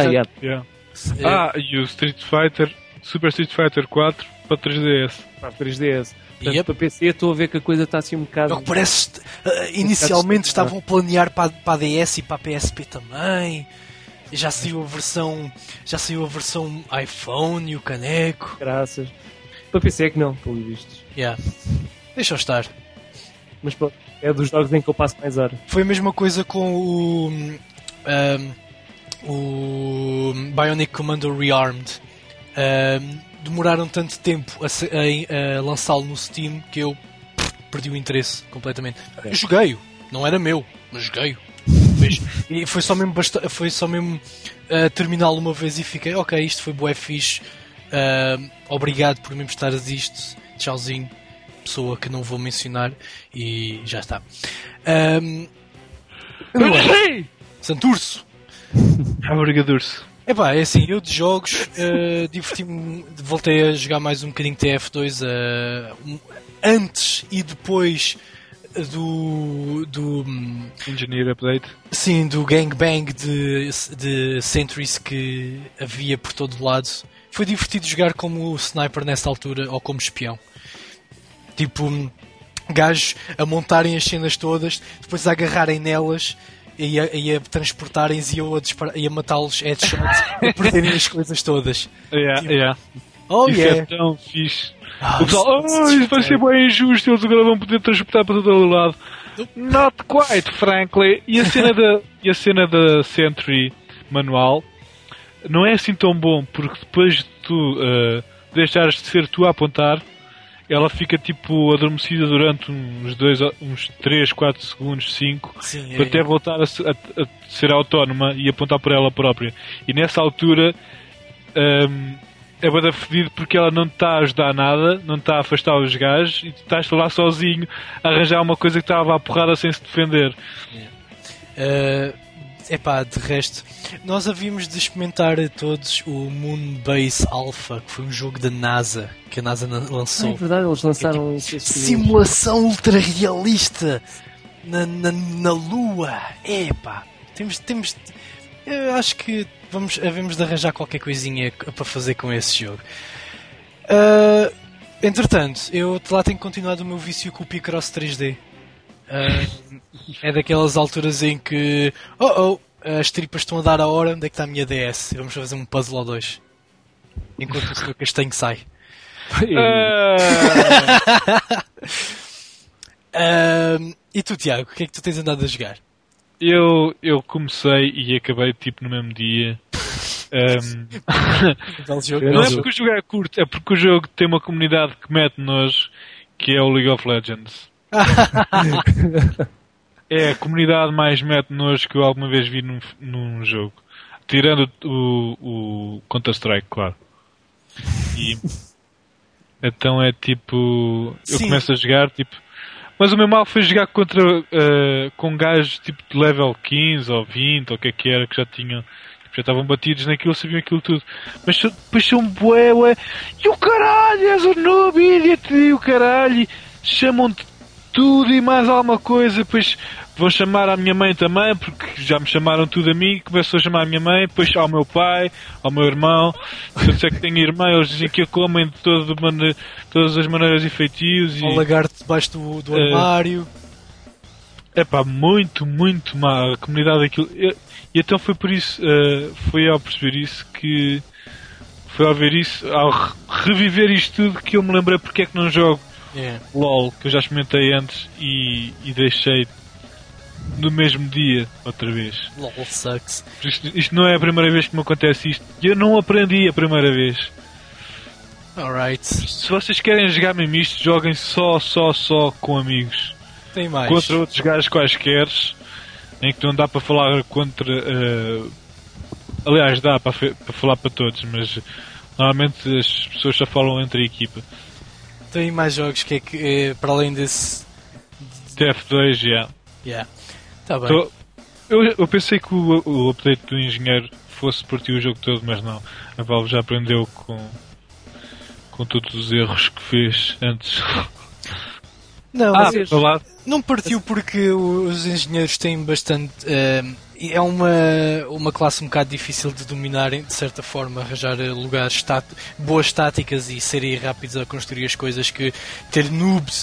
E o Super Street Fighter 4 para 3DS.
Para 3DS. Portanto, para PC estou a ver que a coisa está assim um bocado...
Parece inicialmente estavam a planear para a DS e para a PSP também. Já saiu a versão iPhone e o caneco.
Graças. Para PC é que não, pelo visto.
Deixa eu estar.
Mas pronto, é dos jogos em que eu passo mais horas.
Foi a mesma coisa com o Bionic Commando Rearmed. Demoraram tanto tempo a lançá-lo no Steam que eu perdi o interesse completamente. Joguei-o, não era meu, mas joguei-o. E foi só mesmo terminá-lo uma vez e fiquei, ok, isto foi bué fixe, obrigado por me emprestares isto, tchauzinho, pessoa que não vou mencionar, e já está. Santurço!
Obrigadurso.
É assim, eu de jogos diverti-me, voltei a jogar mais um bocadinho TF2 antes e depois do
Engineer Update.
sim, do gangbang de sentries que havia por todo lado. Foi divertido jogar como sniper nessa altura, ou como espião. Tipo, gajos a montarem as cenas todas, depois a agarrarem nelas e a transportarem-se e a matá-los headshots e perderem as coisas todas. Oh,
isso é tão fixe. O pessoal, isso vai ser bem injusto, eles agora vão poder transportar para todo o lado. Not quite, frankly. E a cena da Sentry manual não é assim tão bom, porque depois de tu deixares de ser tu a apontar, ela fica tipo adormecida durante uns 3, 4 segundos, 5, para até voltar a ser autónoma e apontar por ela própria. E nessa altura é bada fedido porque ela não te está a ajudar nada, não está a afastar os gajos e tu estás lá sozinho a arranjar uma coisa que estava à porrada sem se defender.
De resto, nós havíamos de experimentar todos o Moonbase Alpha, que foi um jogo da NASA, que a NASA lançou.
É verdade, eles lançaram
simulação ultra realista na Lua. Temos eu acho que havemos de arranjar qualquer coisinha para fazer com esse jogo. Entretanto, eu lá tenho continuado o meu vício com o Picross 3D. É daquelas alturas em que as tripas estão a dar a hora, onde é que está a minha DS? Vamos fazer um puzzle ou dois enquanto o Sr. Castanho sai. E tu, Tiago, o que é que tu tens andado a jogar?
Eu comecei e acabei tipo no mesmo dia. Não é porque o jogo é curto, é porque o jogo tem uma comunidade que mete nojo, que é o League of Legends. É a comunidade mais mete nojo que eu alguma vez vi num jogo, tirando o Counter-Strike, claro. E então é tipo, eu começo a jogar tipo, mas o meu mal foi jogar com gajos tipo de level 15 ou 20 ou o que é que era, que já estavam batidos naquilo, sabiam aquilo tudo, mas depois são bué, e o caralho, és um noob, idiot, e o caralho, chamam-te tudo e mais alguma coisa, depois vão chamar a minha mãe também, porque já me chamaram tudo a mim, começou a chamar a minha mãe, depois ao meu pai, ao meu irmão, se eu disser que tenho irmã, eles dizem que a comem de todas as maneiras e feitios.
Ao lagarto debaixo do armário.
Muito, muito má a comunidade daquilo. E então foi por isso, foi ao perceber isso que foi ao ver isso, ao reviver isto tudo, que eu me lembrei porque é que não jogo LOL, que eu já experimentei antes e deixei no mesmo dia outra vez.
LOL sucks.
Isto não é a primeira vez que me acontece isto, e eu não aprendi a primeira vez.
Alright.
Se vocês querem jogar mesmo isto, joguem só com amigos.
Tem mais.
Contra outros gajos quaisquer, em que não dá para falar contra. Aliás, dá para falar para todos, mas normalmente as pessoas só falam entre a equipa.
Tem mais jogos que para além desse.
TF2,
Tá bem.
Eu pensei que o update do engenheiro fosse partir o jogo todo, mas não. A Valve já aprendeu com todos os erros que fez antes.
Não, não partiu porque os engenheiros têm bastante. É uma classe um bocado difícil de dominarem, de certa forma, arranjar lugares boas táticas e serem rápidos a construir as coisas, que ter noobs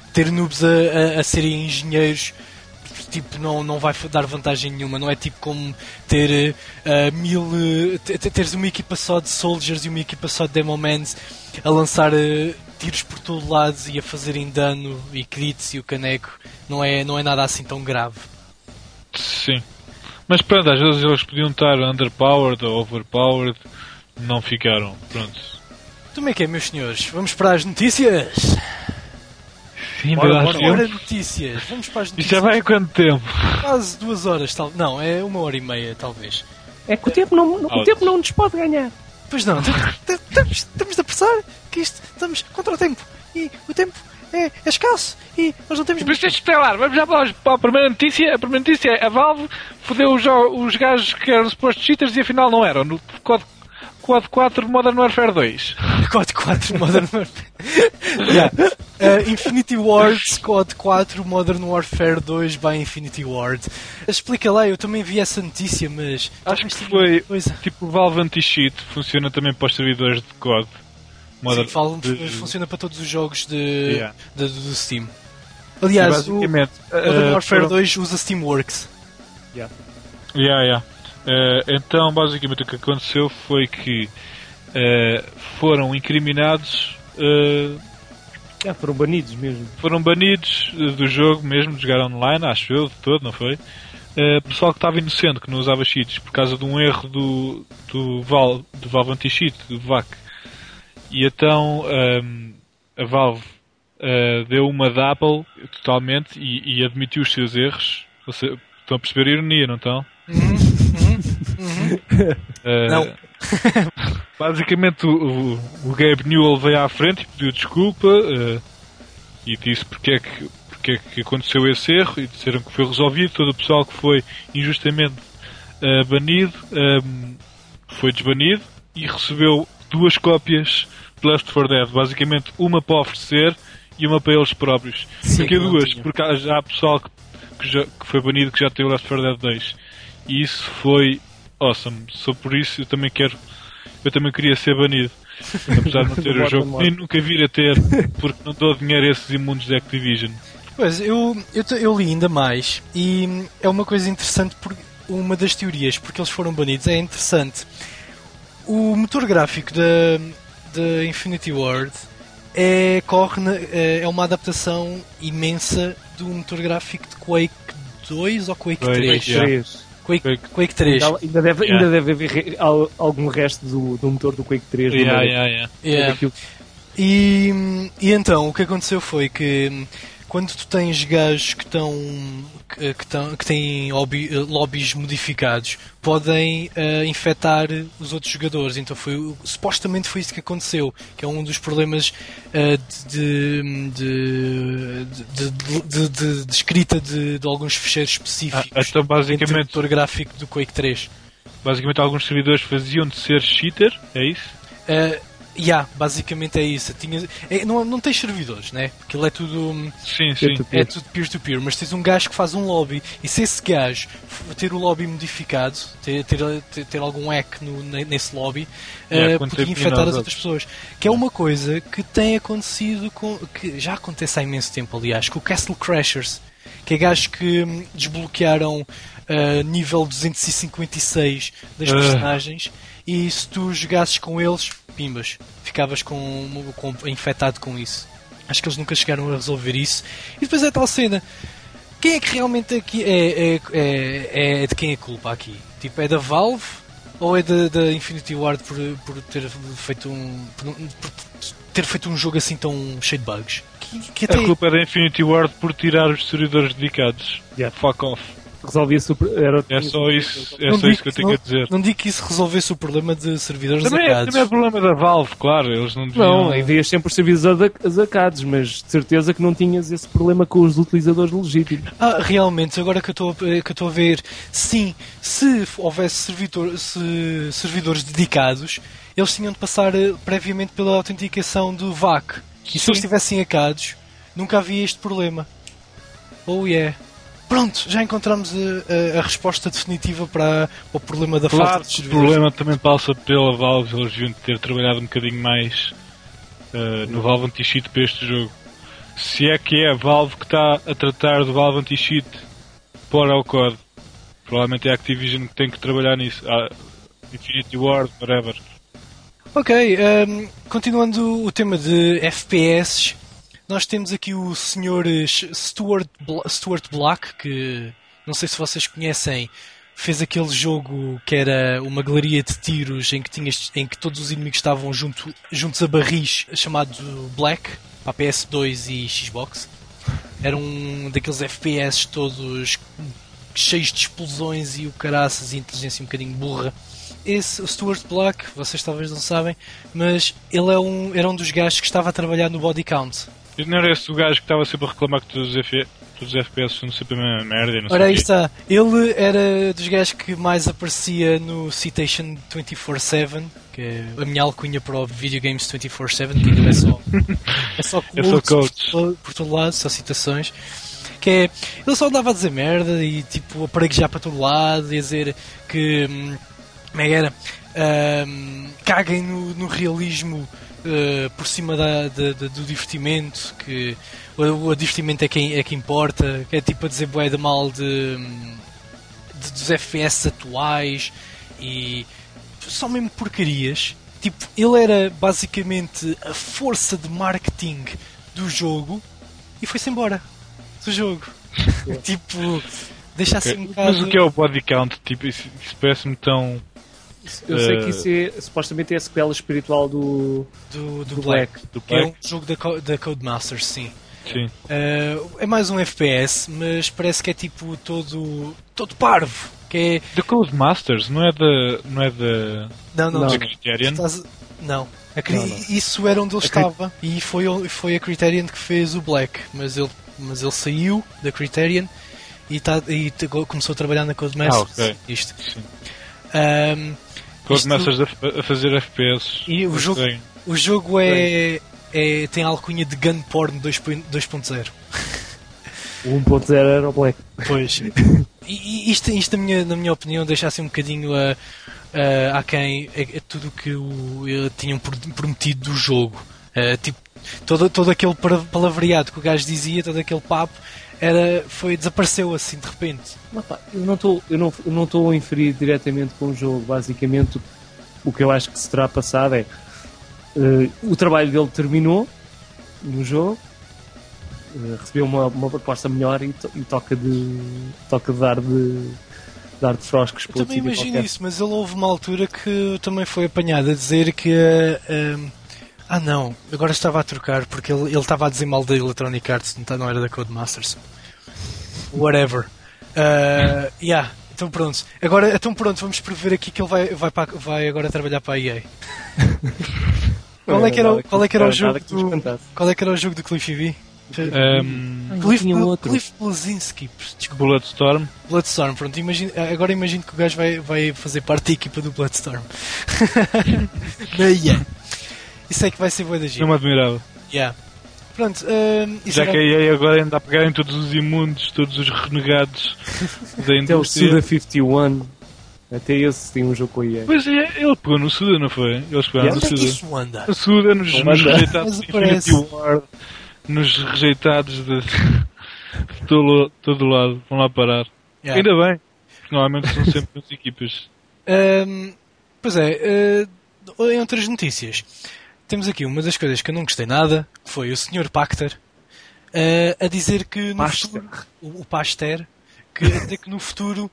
a serem engenheiros, tipo, não vai dar vantagem nenhuma. Não é tipo como ter teres uma equipa só de soldiers e uma equipa só de demomans a lançar tiros por todo lado e a fazerem dano e crits e o caneco. Não é nada assim tão grave.
Sim. Mas pronto, às vezes eles podiam estar underpowered ou overpowered, não ficaram. Pronto.
Como é que é, meus senhores? Vamos para as notícias?
Sim,
bora notícias. Vamos para as notícias.
Isto já vai em quanto tempo?
Quase 2 horas, tal. Não, é 1h30 talvez.
É que o tempo não nos pode ganhar.
Pois não, estamos a apressar que estamos contra o tempo. E o tempo é escasso e nós não temos...
Mas deixa de falar, vamos já para a primeira notícia. A primeira notícia é: a Valve fodeu os gajos que eram supostos cheaters e afinal não eram. No código COD 4 Modern Warfare 2.
COD 4 Modern Warfare. Yeah. Infinity Ward, COD 4 Modern Warfare 2 by Infinity Ward. Explica lá, eu também vi essa notícia, mas...
Acho que foi tipo o Valve Anti-Cheat, funciona também para os servidores de COD.
Sim, funciona para todos os jogos do Steam. Aliás, o Modern Warfare 2 usa Steamworks.
Então, basicamente, o que aconteceu foi que foram incriminados.
Foram banidos mesmo.
Foram banidos do jogo mesmo, de jogar online, acho eu, de todo, não foi? Pessoal que estava inocente, que não usava cheats, por causa de um erro do Valve Anti-Cheat, do VAC. E então a Valve deu uma de Apple totalmente e admitiu os seus erros. Estão a perceber a ironia, não estão?
Não.
Basicamente o Gabe Newell veio à frente e pediu desculpa e disse porque é que aconteceu esse erro e disseram que foi resolvido. Todo o pessoal que foi injustamente banido foi desbanido e recebeu 2 cópias de Left 4 Dead, basicamente uma para oferecer e uma para eles próprios. Porque 2, porque já há pessoal que foi banido que já tem o Left 4 Dead 2 e isso foi awesome. Só por isso eu também queria ser banido, apesar de não ter o jogo nem nunca vir a ter, porque não dou dinheiro a esses imundos da Activision.
Pois, eu li ainda mais e é uma coisa interessante, porque uma das teorias porque eles foram banidos é interessante. O motor gráfico da Infinity Ward é uma adaptação imensa do motor gráfico de Quake 2 ou Quake 3? Quake 3.
Ainda deve haver algum resto do motor do Quake 3.
E então, o que aconteceu foi que quando tu tens gajos que têm lobbies modificados, podem infectar os outros jogadores. Então supostamente foi isso que aconteceu, que é um dos problemas de escrita de alguns ficheiros específicos
então, basicamente,
entre o motor gráfico do Quake 3.
Basicamente alguns servidores faziam de ser cheater, é isso?
Basicamente é isso. Não tens servidores, né? Aquilo é tudo.
Sim.
É tudo peer-to-peer, mas tens um gajo que faz um lobby e se esse gajo ter o lobby modificado, ter algum hack nesse lobby, podia infectar as outras pessoas. Que é uma coisa que tem acontecido que já acontece há imenso tempo, aliás, com o Castle Crashers, que é gajos que desbloquearam nível 256 das personagens. E se tu jogasses com eles, pimbas, ficavas infectado com isso. Acho que eles nunca chegaram a resolver isso. E depois é tal cena. Quem é que realmente aqui é de quem é a culpa aqui? Tipo, é da Valve ou é da Infinity Ward por ter feito um jogo assim tão cheio de bugs?
A culpa é da Infinity Ward por tirar os servidores dedicados. Fuck off.
Resolvia-se
É só isso que eu tenho a dizer.
Não digo que isso resolvesse o problema de servidores dedicados.
Também é problema da Valve, claro. Eles não deviam...
Não, havias sempre os servidores atacados, mas de certeza que não tinhas esse problema com os utilizadores legítimos.
Realmente, agora que eu estou a ver, sim, se houvesse servidores dedicados, eles tinham de passar previamente pela autenticação do VAC. E se eles estivessem hackados, nunca havia este problema. Oh yeah. Pronto, já encontramos a resposta definitiva para o problema da falta de servidores.
O problema também passa pela Valve. Eles deviam ter trabalhado um bocadinho mais no Valve Anti-Cheat para este jogo. Se é que é a Valve que está a tratar do Valve Anti-Cheat para o COD, provavelmente é a Activision que tem que trabalhar nisso. Infinity Ward, whatever.
Ok, continuando o tema de FPS, nós temos aqui o Sr. Stuart Black, que não sei se vocês conhecem, fez aquele jogo que era uma galeria de tiros em que todos os inimigos estavam juntos a barris, chamado Black, para PS2 e Xbox. Era um daqueles FPS todos cheios de explosões e o caraças e inteligência um bocadinho burra. Esse, o Stuart Black, vocês talvez não sabem, mas ele era um dos gajos que estava a trabalhar no Body Count.
E não era esse o gajo que estava sempre a reclamar que todos os todos os FPS são sempre a mesma merda. Não
Ora, aí
sei
está. Ele era dos gajos que mais aparecia no Citation 24/7, que é a minha alcunha para o Video Games 24/7, que ainda é só
É só
quotes
codes.
por todo lado, só citações. Que é, ele só andava a dizer merda e tipo a praguejar para todo lado e a dizer que como é que era? Caguem no realismo por cima do divertimento, que o divertimento é que importa, que é tipo a dizer bué de mal dos FPS atuais e só mesmo porcarias. Tipo, ele era basicamente a força de marketing do jogo e foi-se embora do jogo. Tipo, deixa assim um bocado.
Mas o que é o body count? Tipo, isso parece-me tão.
Eu sei que isso supostamente é a sequela espiritual do Black.
Do
Que é um
Black?
jogo da Codemasters, sim.
Sim.
É mais um FPS, mas parece que é tipo todo parvo. Que é.
The Codemasters, não é da.
Não.
Da Criterion?
Não.
Não.
Isso era onde ele estava e foi a Criterion que fez o Black, mas ele saiu da Criterion e começou a trabalhar na Codemasters.
Ok.
Isto.
Sim.
Isto-
Codemasters a fazer FPS.
E o jogo,
Estranho.
o jogo tem a alcunha de Gun Porn 2.0.
O 1.0 era o Black.
Pois. E isto na minha opinião, deixa assim um bocadinho a quem é tudo o que tinham prometido do jogo. Tipo, todo aquele palavreado que o gajo dizia, todo aquele papo, desapareceu assim de repente.
Eu não estou a inferir diretamente com o jogo. Basicamente, o que eu acho que se terá passado é o trabalho dele terminou no jogo, recebeu uma proposta melhor e toca de dar de froscos.
Eu também imagino isso, mas ele houve uma altura que também foi apanhado a dizer que não, agora estava a trocar porque ele estava a dizer mal da Electronic Arts, não era da Codemasters. Whatever. Então pronto. Vamos prever aqui que ele vai agora trabalhar para a EA. Qual é que era o jogo do Cliffy V? Cliff Blazinski, desculpa. Bloodstorm, pronto, agora imagino que o gajo vai fazer parte da equipa do Bloodstorm. Isso é que vai ser boa da gente.
Não me admirava.
Pronto,
Já que a EA agora anda a pegar em todos os imundos, todos os renegados da
Até o
indústria.
Suda 51, até esse tem um jogo com a EA.
Pois é, ele pegou no Suda, não foi? Eles pegaram no
onde é que
Suda.
isso anda?
O Suda nos rejeitados
Mas
de
aparece.
Infinity Ward, nos rejeitados de todo lado. Vão lá parar. Ainda bem, porque normalmente são sempre as equipas.
Pois é, em outras notícias, temos aqui uma das coisas que eu não gostei nada, que foi o Sr. Pachter a dizer que no futuro, o Pachter, que a dizer que no futuro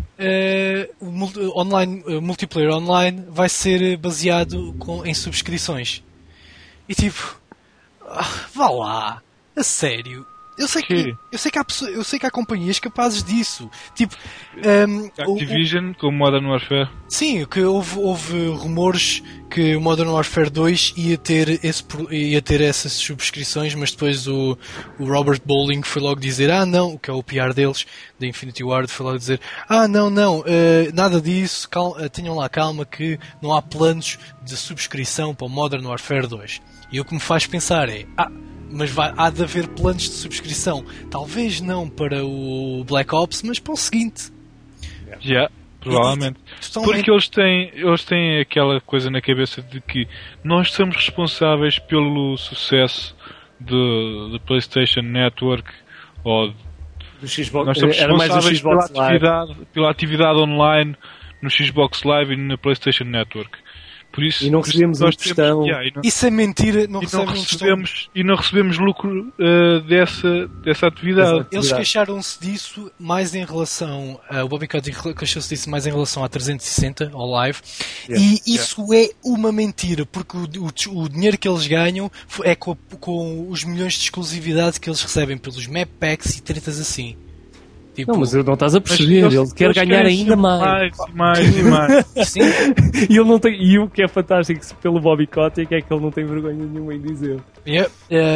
o multiplayer online vai ser baseado em subscrições. E tipo, vá lá, a sério. Eu sei que há companhias capazes disso. Tipo,
Activision com Modern Warfare.
sim, que houve rumores que o Modern Warfare 2 ia ter essas subscrições, mas depois o Robert Bowling foi logo dizer não, o que é o PR deles, da Infinity Ward, foi logo dizer não, nada disso, tenham lá calma que não há planos de subscrição para o Modern Warfare 2. E o que me faz pensar é mas há de haver planos de subscrição, talvez não para o Black Ops, mas para o seguinte.
Provavelmente. Porque eles têm aquela coisa na cabeça de que nós somos responsáveis pelo sucesso do PlayStation Network ou
Do Xbox,
nós somos
era mais o
responsáveis
Xbox
pela atividade online no Xbox Live e na PlayStation Network. Por isso,
E não recebemos um tostão.
Isso é mentira, não recebemos
e não recebemos lucro dessa atividade.
Exato.
Eles queixaram-se disso mais em relação o Bobby Kotick queixou-se disso mais em relação à 360, ao live, e isso é uma mentira, porque o dinheiro que eles ganham é com os milhões de exclusividade que eles recebem pelos map packs e tretas assim. Tipo,
Não, mas não estás a perceber, ele quer ganhar ainda mais.
Mais.
sim,
E ele não tem, e o que é fantástico pelo Bobby Kotick é que ele não tem vergonha nenhuma em dizer.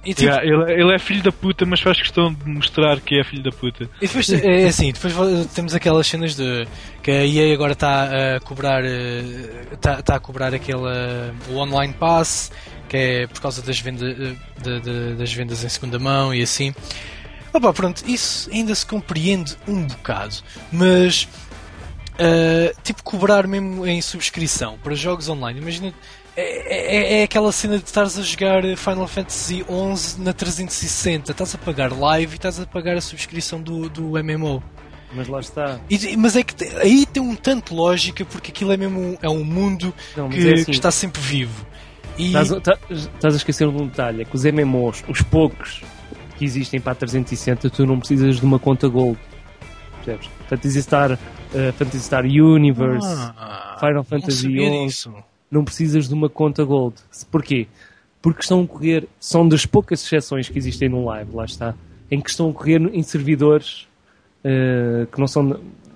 E, tipo,
ele é filho da puta, mas faz questão de mostrar que é filho da puta.
E depois, é assim, depois temos aquelas cenas de que a EA agora está a cobrar está a cobrar o Online Pass, que é por causa das vendas em segunda mão e assim. Opa, pronto, isso ainda se compreende um bocado, mas tipo cobrar mesmo em subscrição para jogos online, imagina. É aquela cena de estares a jogar Final Fantasy XI na 360, estás a pagar live e estás a pagar a subscrição do MMO.
Mas lá está.
Mas é que aí tem um tanto lógica, porque aquilo é mesmo um mundo que está sempre vivo.
Estás a esquecer de um detalhe, é que os MMOs, os poucos que existem para a 360, tu não precisas de uma conta Gold. Percebes? Phantasy Star Universe, Final Fantasy XI... Não precisas de uma conta Gold. Porquê? Porque estão a correr, são das poucas exceções que existem no live, lá está, em que estão a correr em servidores que não são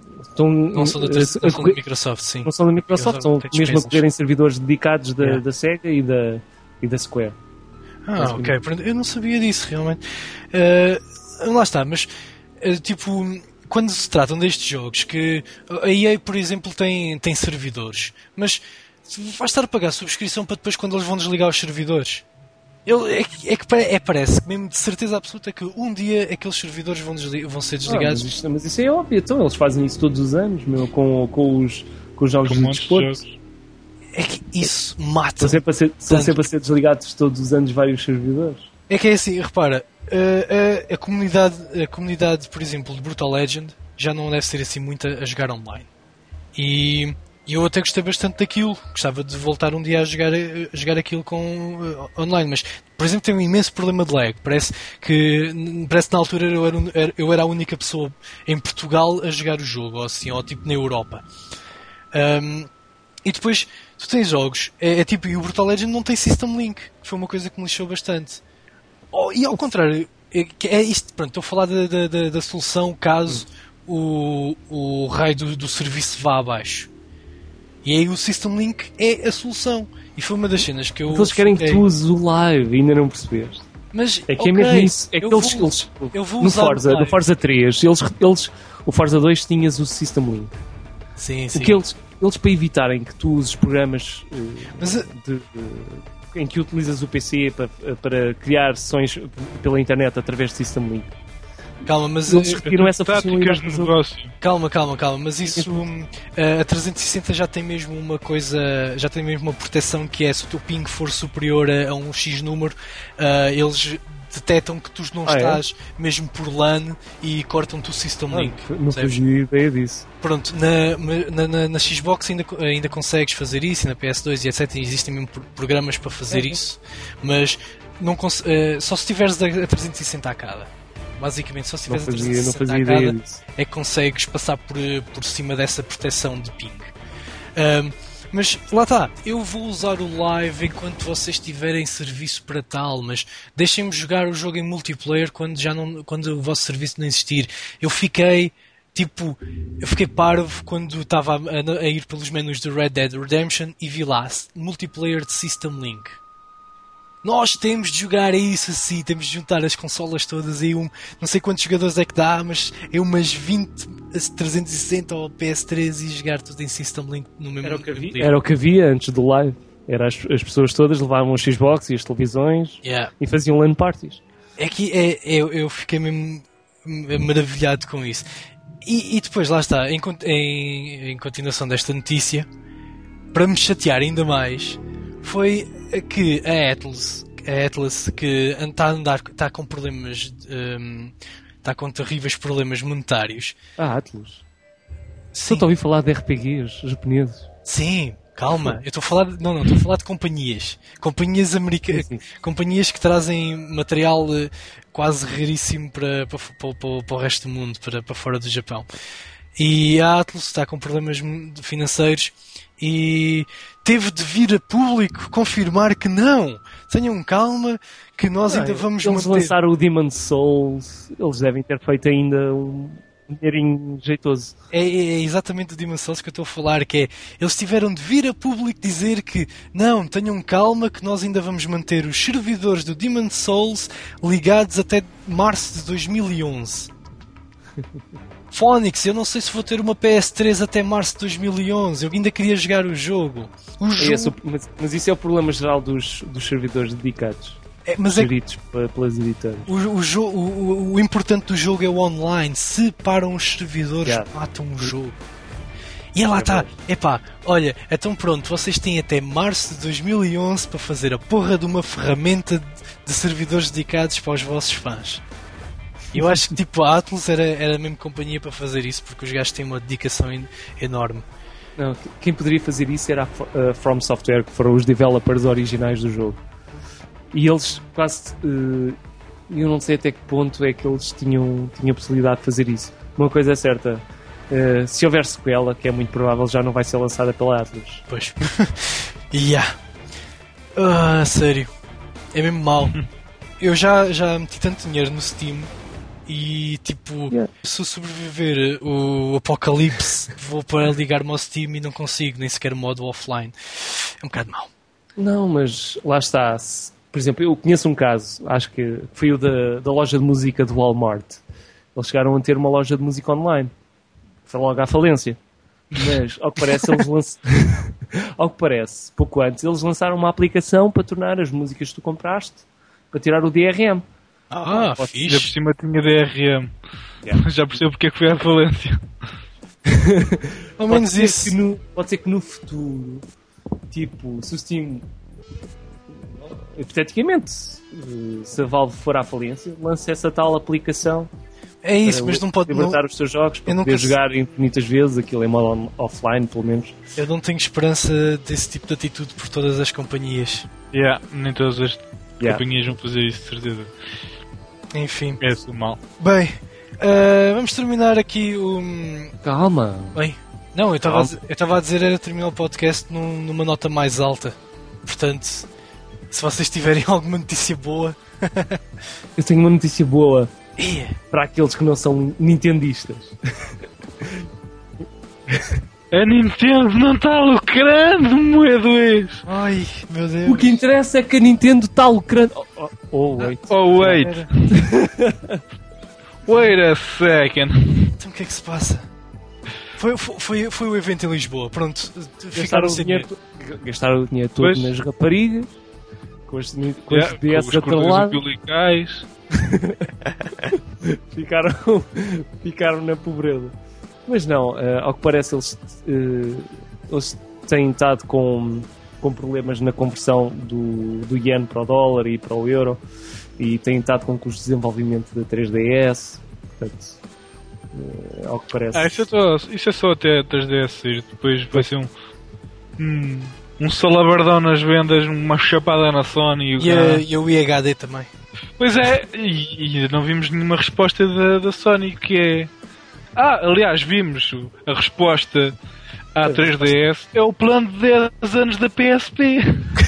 da Microsoft, sim.
Não são da Microsoft, estão mesmo a correr em servidores dedicados da Sega e da Square.
Ok, eu não sabia disso realmente. Lá está, mas tipo, quando se tratam destes jogos, que a EA, por exemplo, tem servidores, mas vais estar a pagar a subscrição para depois quando eles vão desligar os servidores. Parece que mesmo de certeza absoluta que um dia aqueles servidores vão ser desligados.
Mas isso é óbvio, então eles fazem isso todos os anos, com os jogos de desporto.
É que isso mata.
São sempre a ser desligados todos os anos vários servidores.
É que é assim, repara, a comunidade, por exemplo, de Brutal Legend já não deve ser assim muito a jogar online. E eu até gostei bastante daquilo, gostava de voltar um dia a jogar aquilo online, mas, por exemplo, tem um imenso problema de lag. Parece que na altura eu era a única pessoa em Portugal a jogar o jogo, ou assim, ou tipo na Europa. E depois, tu tens jogos, tipo, e o Brutal Legend não tem System Link, que foi uma coisa que me lixou bastante. E ao contrário, é isto, pronto, estou a falar da solução caso o raio do serviço vá abaixo. E aí o System Link é a solução. E foi uma das cenas que eu...
Eles querem que tu uses o live, ainda não percebeste.
Mas,
é que é mesmo isso. É que eles no Forza 3, o Forza 2 tinhas o System Link.
Sim.
O que eles para evitarem que tu uses programas em que utilizas o PC para criar sessões pela internet através de System Link.
Calma, mas
eles retiram essa funcionalidade
de negócio.
Calma, mas isso a 360 já tem mesmo uma coisa, já tem mesmo uma proteção que é se o teu ping for superior a um X número, eles detectam que tu não estás mesmo por LAN e cortam-te o System Link.
Não fazia ideia disso.
Pronto, na Xbox ainda consegues fazer isso, e na PS2 e etc. Existem mesmo programas para fazer isso, mas não só se tiveres a 360 a cada. Basicamente, só se tiveres a 360 a cada é que consegues passar por cima dessa proteção de ping. Mas lá está, eu vou usar o live enquanto vocês tiverem serviço para tal, mas deixem-me jogar o jogo em multiplayer quando o vosso serviço não existir. Eu fiquei parvo quando estava a ir pelos menus de Red Dead Redemption e vi lá multiplayer de System Link. Nós temos de jogar isso assim, temos de juntar as consolas todas e não sei quantos jogadores é que dá, mas é umas 20 360 ou PS3 e jogar tudo em System Link no mesmo.
Era o que havia antes do live. Era as pessoas todas levavam os Xbox e as televisões e faziam LAN parties.
É que eu fiquei mesmo maravilhado com isso. E depois, lá está, em continuação desta notícia, para me chatear ainda mais, foi que a Atlas que está com problemas, está com terríveis problemas monetários.
Atlas? Estou a ouvir falar de RPGs japoneses.
Sim, calma, eu estou a falar estou a falar de companhias americanas, companhias que trazem material quase raríssimo para o resto do mundo, para fora do Japão. E a Atlas está com problemas financeiros e teve de vir a público confirmar que não. Tenham calma, que nós ainda vamos
manter. Eles lançaram o Demon's Souls, eles devem ter feito ainda um dinheirinho jeitoso.
É exatamente o Demon's Souls que eu estou a falar, que é, eles tiveram de vir a público dizer que não, tenham calma, que nós ainda vamos manter os servidores do Demon's Souls ligados até março de 2011. Phoenix, eu não sei se vou ter uma PS3 até março de 2011, eu ainda queria jogar o jogo.
Mas isso é o problema geral dos servidores dedicados. Geridos pelas editoras.
O importante do jogo é o online. Se param os servidores, matam o jogo. E lá está. Epá, olha, então pronto, vocês têm até março de 2011 para fazer a porra de uma ferramenta de servidores dedicados para os vossos fãs. Eu acho que tipo a Atlus era a mesma companhia para fazer isso, porque os gajos têm uma dedicação enorme.
Não, quem poderia fazer isso era a From Software, que foram os developers originais do jogo. E eles quase... eu não sei até que ponto é que eles tinham a possibilidade de fazer isso. Uma coisa é certa, se houver sequela, que é muito provável, já não vai ser lançada pela Atlus.
Pois. Sério. É mesmo mau. Eu já meti tanto dinheiro no Steam e tipo, se eu sobreviver o apocalipse, vou para ligar-me ao Steam e não consigo nem sequer modo offline. É um bocado mau.
Não, mas lá está. Por exemplo, eu conheço um caso, acho que foi o da loja de música do Walmart. Eles chegaram a ter uma loja de música online. Foi logo à falência. Mas, ao que parece, ao que parece, pouco antes, eles lançaram uma aplicação para tornar as músicas que tu compraste, para tirar o DRM.
Fixe.
Já por cima tinha DRM. Já percebo porque é que foi à falência.
Ao menos isso.
Pode ser que no futuro, tipo, se o Steam... hipoteticamente, se a Valve for à falência, lance essa tal aplicação.
É isso, mas não pode
libertar os seus jogos para poder jogar infinitas vezes, aquilo em modo offline, pelo menos.
Eu não tenho esperança desse tipo de atitude por todas as companhias.
Nem todas as companhias vão fazer isso, de certeza.
Enfim.
É isso mal.
Bem, vamos terminar aqui o...
Calma.
Bem, não, eu estava a dizer era terminar o podcast numa nota mais alta. Portanto, se vocês tiverem alguma notícia boa...
Eu tenho uma notícia boa para aqueles que não são nintendistas.
A Nintendo não está lucrando, moedas!
Ai, meu Deus.
O que interessa é que a Nintendo está lucrando... wait.
Wait a second.
Então o que é que se passa? Foi o evento em Lisboa, pronto.
Gastaram o dinheiro todo nas raparigas, com os DS atrelados. Ficaram na pobreza. Mas não, ao que parece eles têm estado com problemas na conversão do yen para o dólar e para o euro, e têm estado com custos de desenvolvimento da 3DS, portanto, ao que parece...
Isso é só até a 3DS, depois vai ser um salabardão nas vendas, uma chapada na Sony
e o IHD também.
Pois é, e não vimos nenhuma resposta da Sony, que é... aliás, vimos a resposta à 3DS, é o plano de 10 anos da PSP.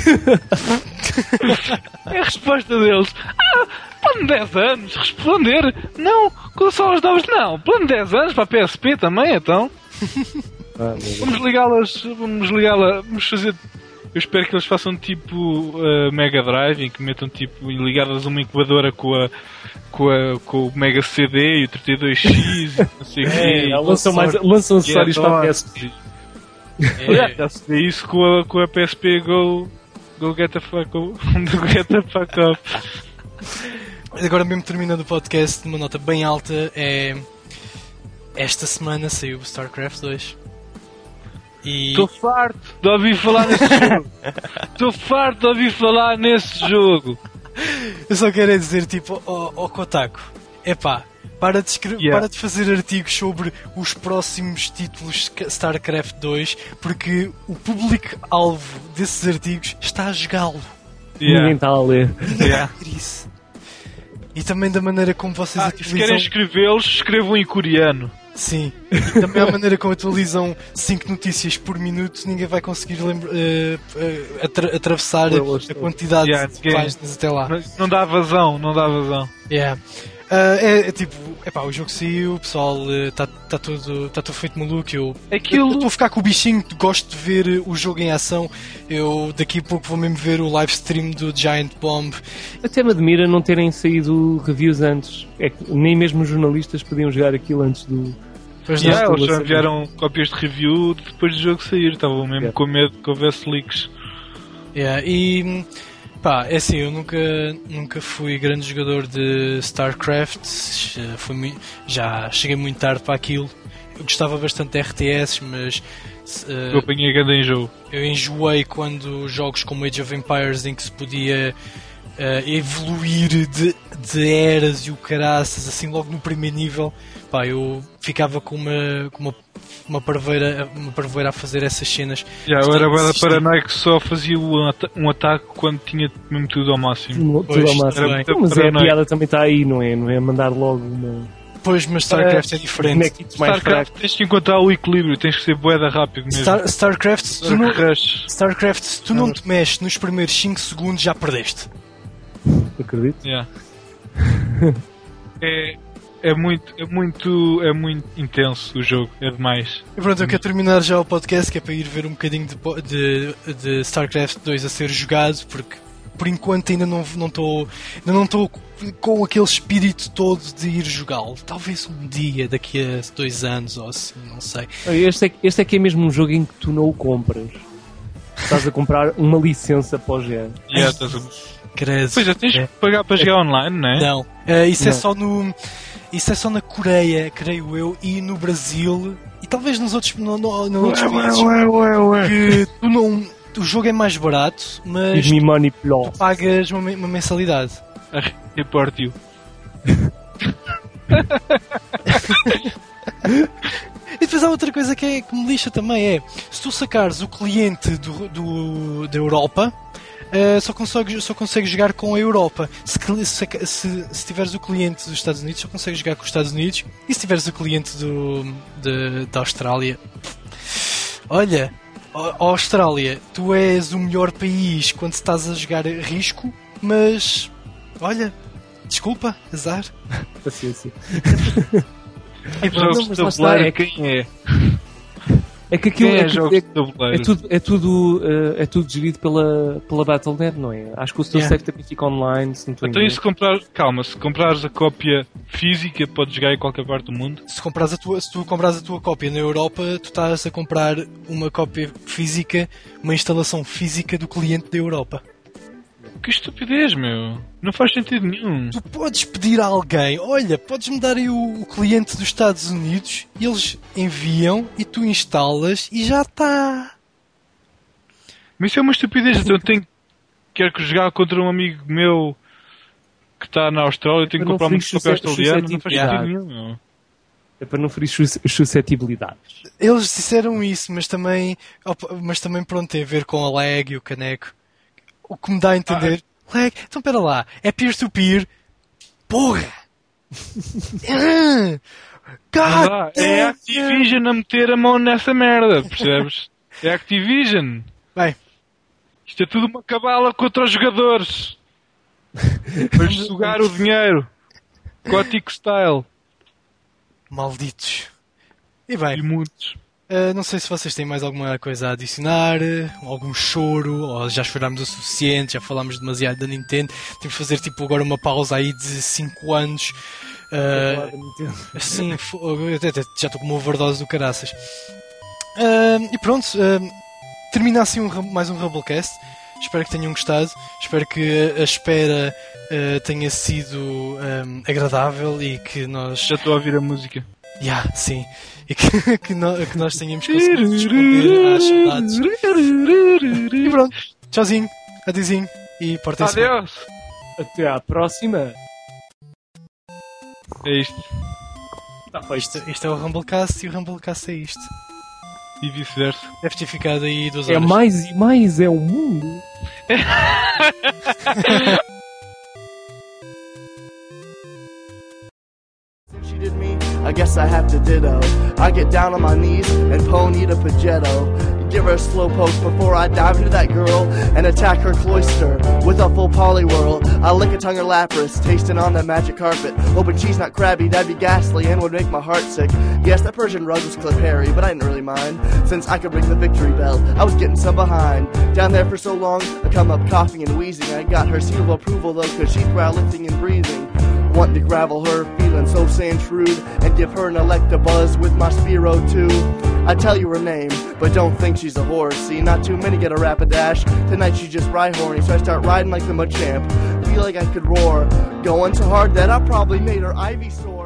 É a resposta deles. Plano de 10 anos, responder. Não, consoles novas não. Plano de 10 anos para a PSP também, então. Vamos ligá-la, vamos fazer... Eu espero que eles façam tipo Mega Drive, em que metam tipo ligadas a uma incubadora com o Mega CD e o 32X, não sei o quê.
Lançam acessórios para a PSP.
É isso com a PSP Go get the fuck up.
Agora mesmo terminando o podcast, uma nota bem alta esta semana saiu o StarCraft 2.
Estou farto de ouvir falar nesse jogo.
Eu só quero dizer, tipo, ao Kotaku, para de fazer artigos sobre os próximos títulos de StarCraft 2, porque o público-alvo desses artigos está a jogá-lo.
Ninguém está a ler.
Isso. E também da maneira como vocês atualizam...
Se querem escrevê-los, escrevam em coreano.
Sim, e também a maneira como atualizam 5 notícias por minuto, ninguém vai conseguir atravessar a quantidade de páginas até lá.
Não dá vazão.
É tipo, o jogo saiu, o pessoal está tudo feito maluco. Eu estou a ficar com o bichinho, gosto de ver o jogo em ação. Eu daqui a pouco vou mesmo ver o live stream do Giant Bomb.
Até me admira não terem saído reviews antes. É que nem mesmo os jornalistas podiam jogar aquilo antes do.
Eles já enviaram cópias de review depois do jogo sair, estavam mesmo com medo que houvesse leaks.
E é assim, eu nunca fui grande jogador de StarCraft, já cheguei muito tarde para aquilo. Eu gostava bastante de RTS, mas
eu apanhei grande enjoo.
Eu enjoei quando jogos como Age of Empires, em que se podia evoluir de eras e o caraças, assim logo no primeiro nível, eu ficava com uma parveira a fazer essas cenas.
Eu era bem paranoico que só fazia um ataque quando tinha mesmo tudo ao máximo.
Tudo ao máximo. Mas a piada também está aí, não é? Não é mandar logo uma...
Pois, mas StarCraft é diferente.
StarCraft tens que encontrar o equilíbrio, tens que ser bué rápido mesmo.
StarCraft, se tu não te mexes nos primeiros 5 segundos, já perdeste.
Acredito.
É muito intenso o jogo, é demais.
E pronto, eu quero terminar já o podcast, que é para ir ver um bocadinho de StarCraft 2 a ser jogado, porque por enquanto ainda não estou com aquele espírito todo de ir jogá-lo. Talvez um dia, daqui a 2 anos ou assim, não sei.
Este é que é mesmo um jogo em que tu não o compras. Estás a comprar uma licença para o género.
Credo.
Pois já tens que pagar para jogar online, não é?
Não. Isso é só na Coreia, creio eu, e no Brasil, e talvez nos outros países. Que o jogo é mais barato, mas tu pagas uma mensalidade.
Report you.
E depois há outra coisa que me lixa também, se tu sacares o cliente da Europa, só consegues jogar com a Europa. Se tiveres o cliente dos Estados Unidos, só consegues jogar com os Estados Unidos. E se tiveres o cliente da Austrália, olha, Austrália, tu és o melhor país quando estás a jogar risco, mas olha, desculpa, azar.
Paciência.
Quem é?
É que aquilo é tudo gerido pela Battle.net, não é? Acho que o seu save também fica online. Se
comprares a cópia física, podes jogar em qualquer parte do mundo.
Se tu compras a tua cópia na Europa, tu estás a comprar uma cópia física, uma instalação física do cliente da Europa.
Que estupidez, meu. Não faz sentido nenhum.
Tu podes pedir a alguém, olha, podes-me dar aí o cliente dos Estados Unidos, e eles enviam e tu instalas e já está.
Mas isso é uma estupidez. Então quero jogar contra um amigo meu que está na Austrália, tenho que comprar uma cópia australiana. Não faz sentido nenhum, meu.
É para não ferir suscetibilidades.
Eles disseram isso, mas também pronto, tem a ver com a lag e o caneco. O que me dá a entender... Lag, então pera lá, é peer-to-peer? Porra!
É a Activision a meter a mão nessa merda, percebes? É a Activision.
Bem.
Isto é tudo uma cabala contra os jogadores. Para sugar o dinheiro. Gothic style.
Malditos. E bem...
E muitos.
Não sei se vocês têm mais alguma coisa a adicionar, algum choro, ou já chorámos o suficiente, já falámos demasiado da Nintendo. Temos de fazer agora uma pausa aí de 5 anos. Sim, eu já estou com uma overdose do caraças. E pronto, termina assim mais um Rumblecast. Espero que tenham gostado. Espero que a espera tenha sido agradável e que nós...
Já estou a ouvir a música.
Sim. E que nós tenhamos conseguido responder às saudades. E pronto. Tchauzinho. Adeusinho. E portem-se bem.
Adeus.
Até à próxima.
É isto.
Tá feito.
Isto é o Rumblecast e o Rumblecast é isto.
E vice-versa.
Deve ter ficado aí 2 horas.
É mais e mais, é o mundo.
She did me, I guess I have to ditto. I get down on my knees and pony the Pagetto. give her a slow poke before I dive into that girl and attack her cloister with a full polywhirl. I lick a tongue her Lapras, tasting on that magic carpet, hoping she's not crabby, that'd be ghastly and would make my heart sick. Yes, that Persian rug was clip hairy, but I didn't really mind, since I could ring the victory bell. I was getting some behind. Down there for so long, I come up coughing and wheezing. I got her seal of approval though, cause she's brow lifting and breathing. Wanting to gravel her, feeling so sand shrewd, and give her an Electabuzz with my Spearow too. I tell you her name, but don't think she's a horse. See, not too many get a Rapidash. Tonight she's just ride horny, so I start riding like the Machamp. Feel like I could roar, going so hard that I probably made her Ivysaur.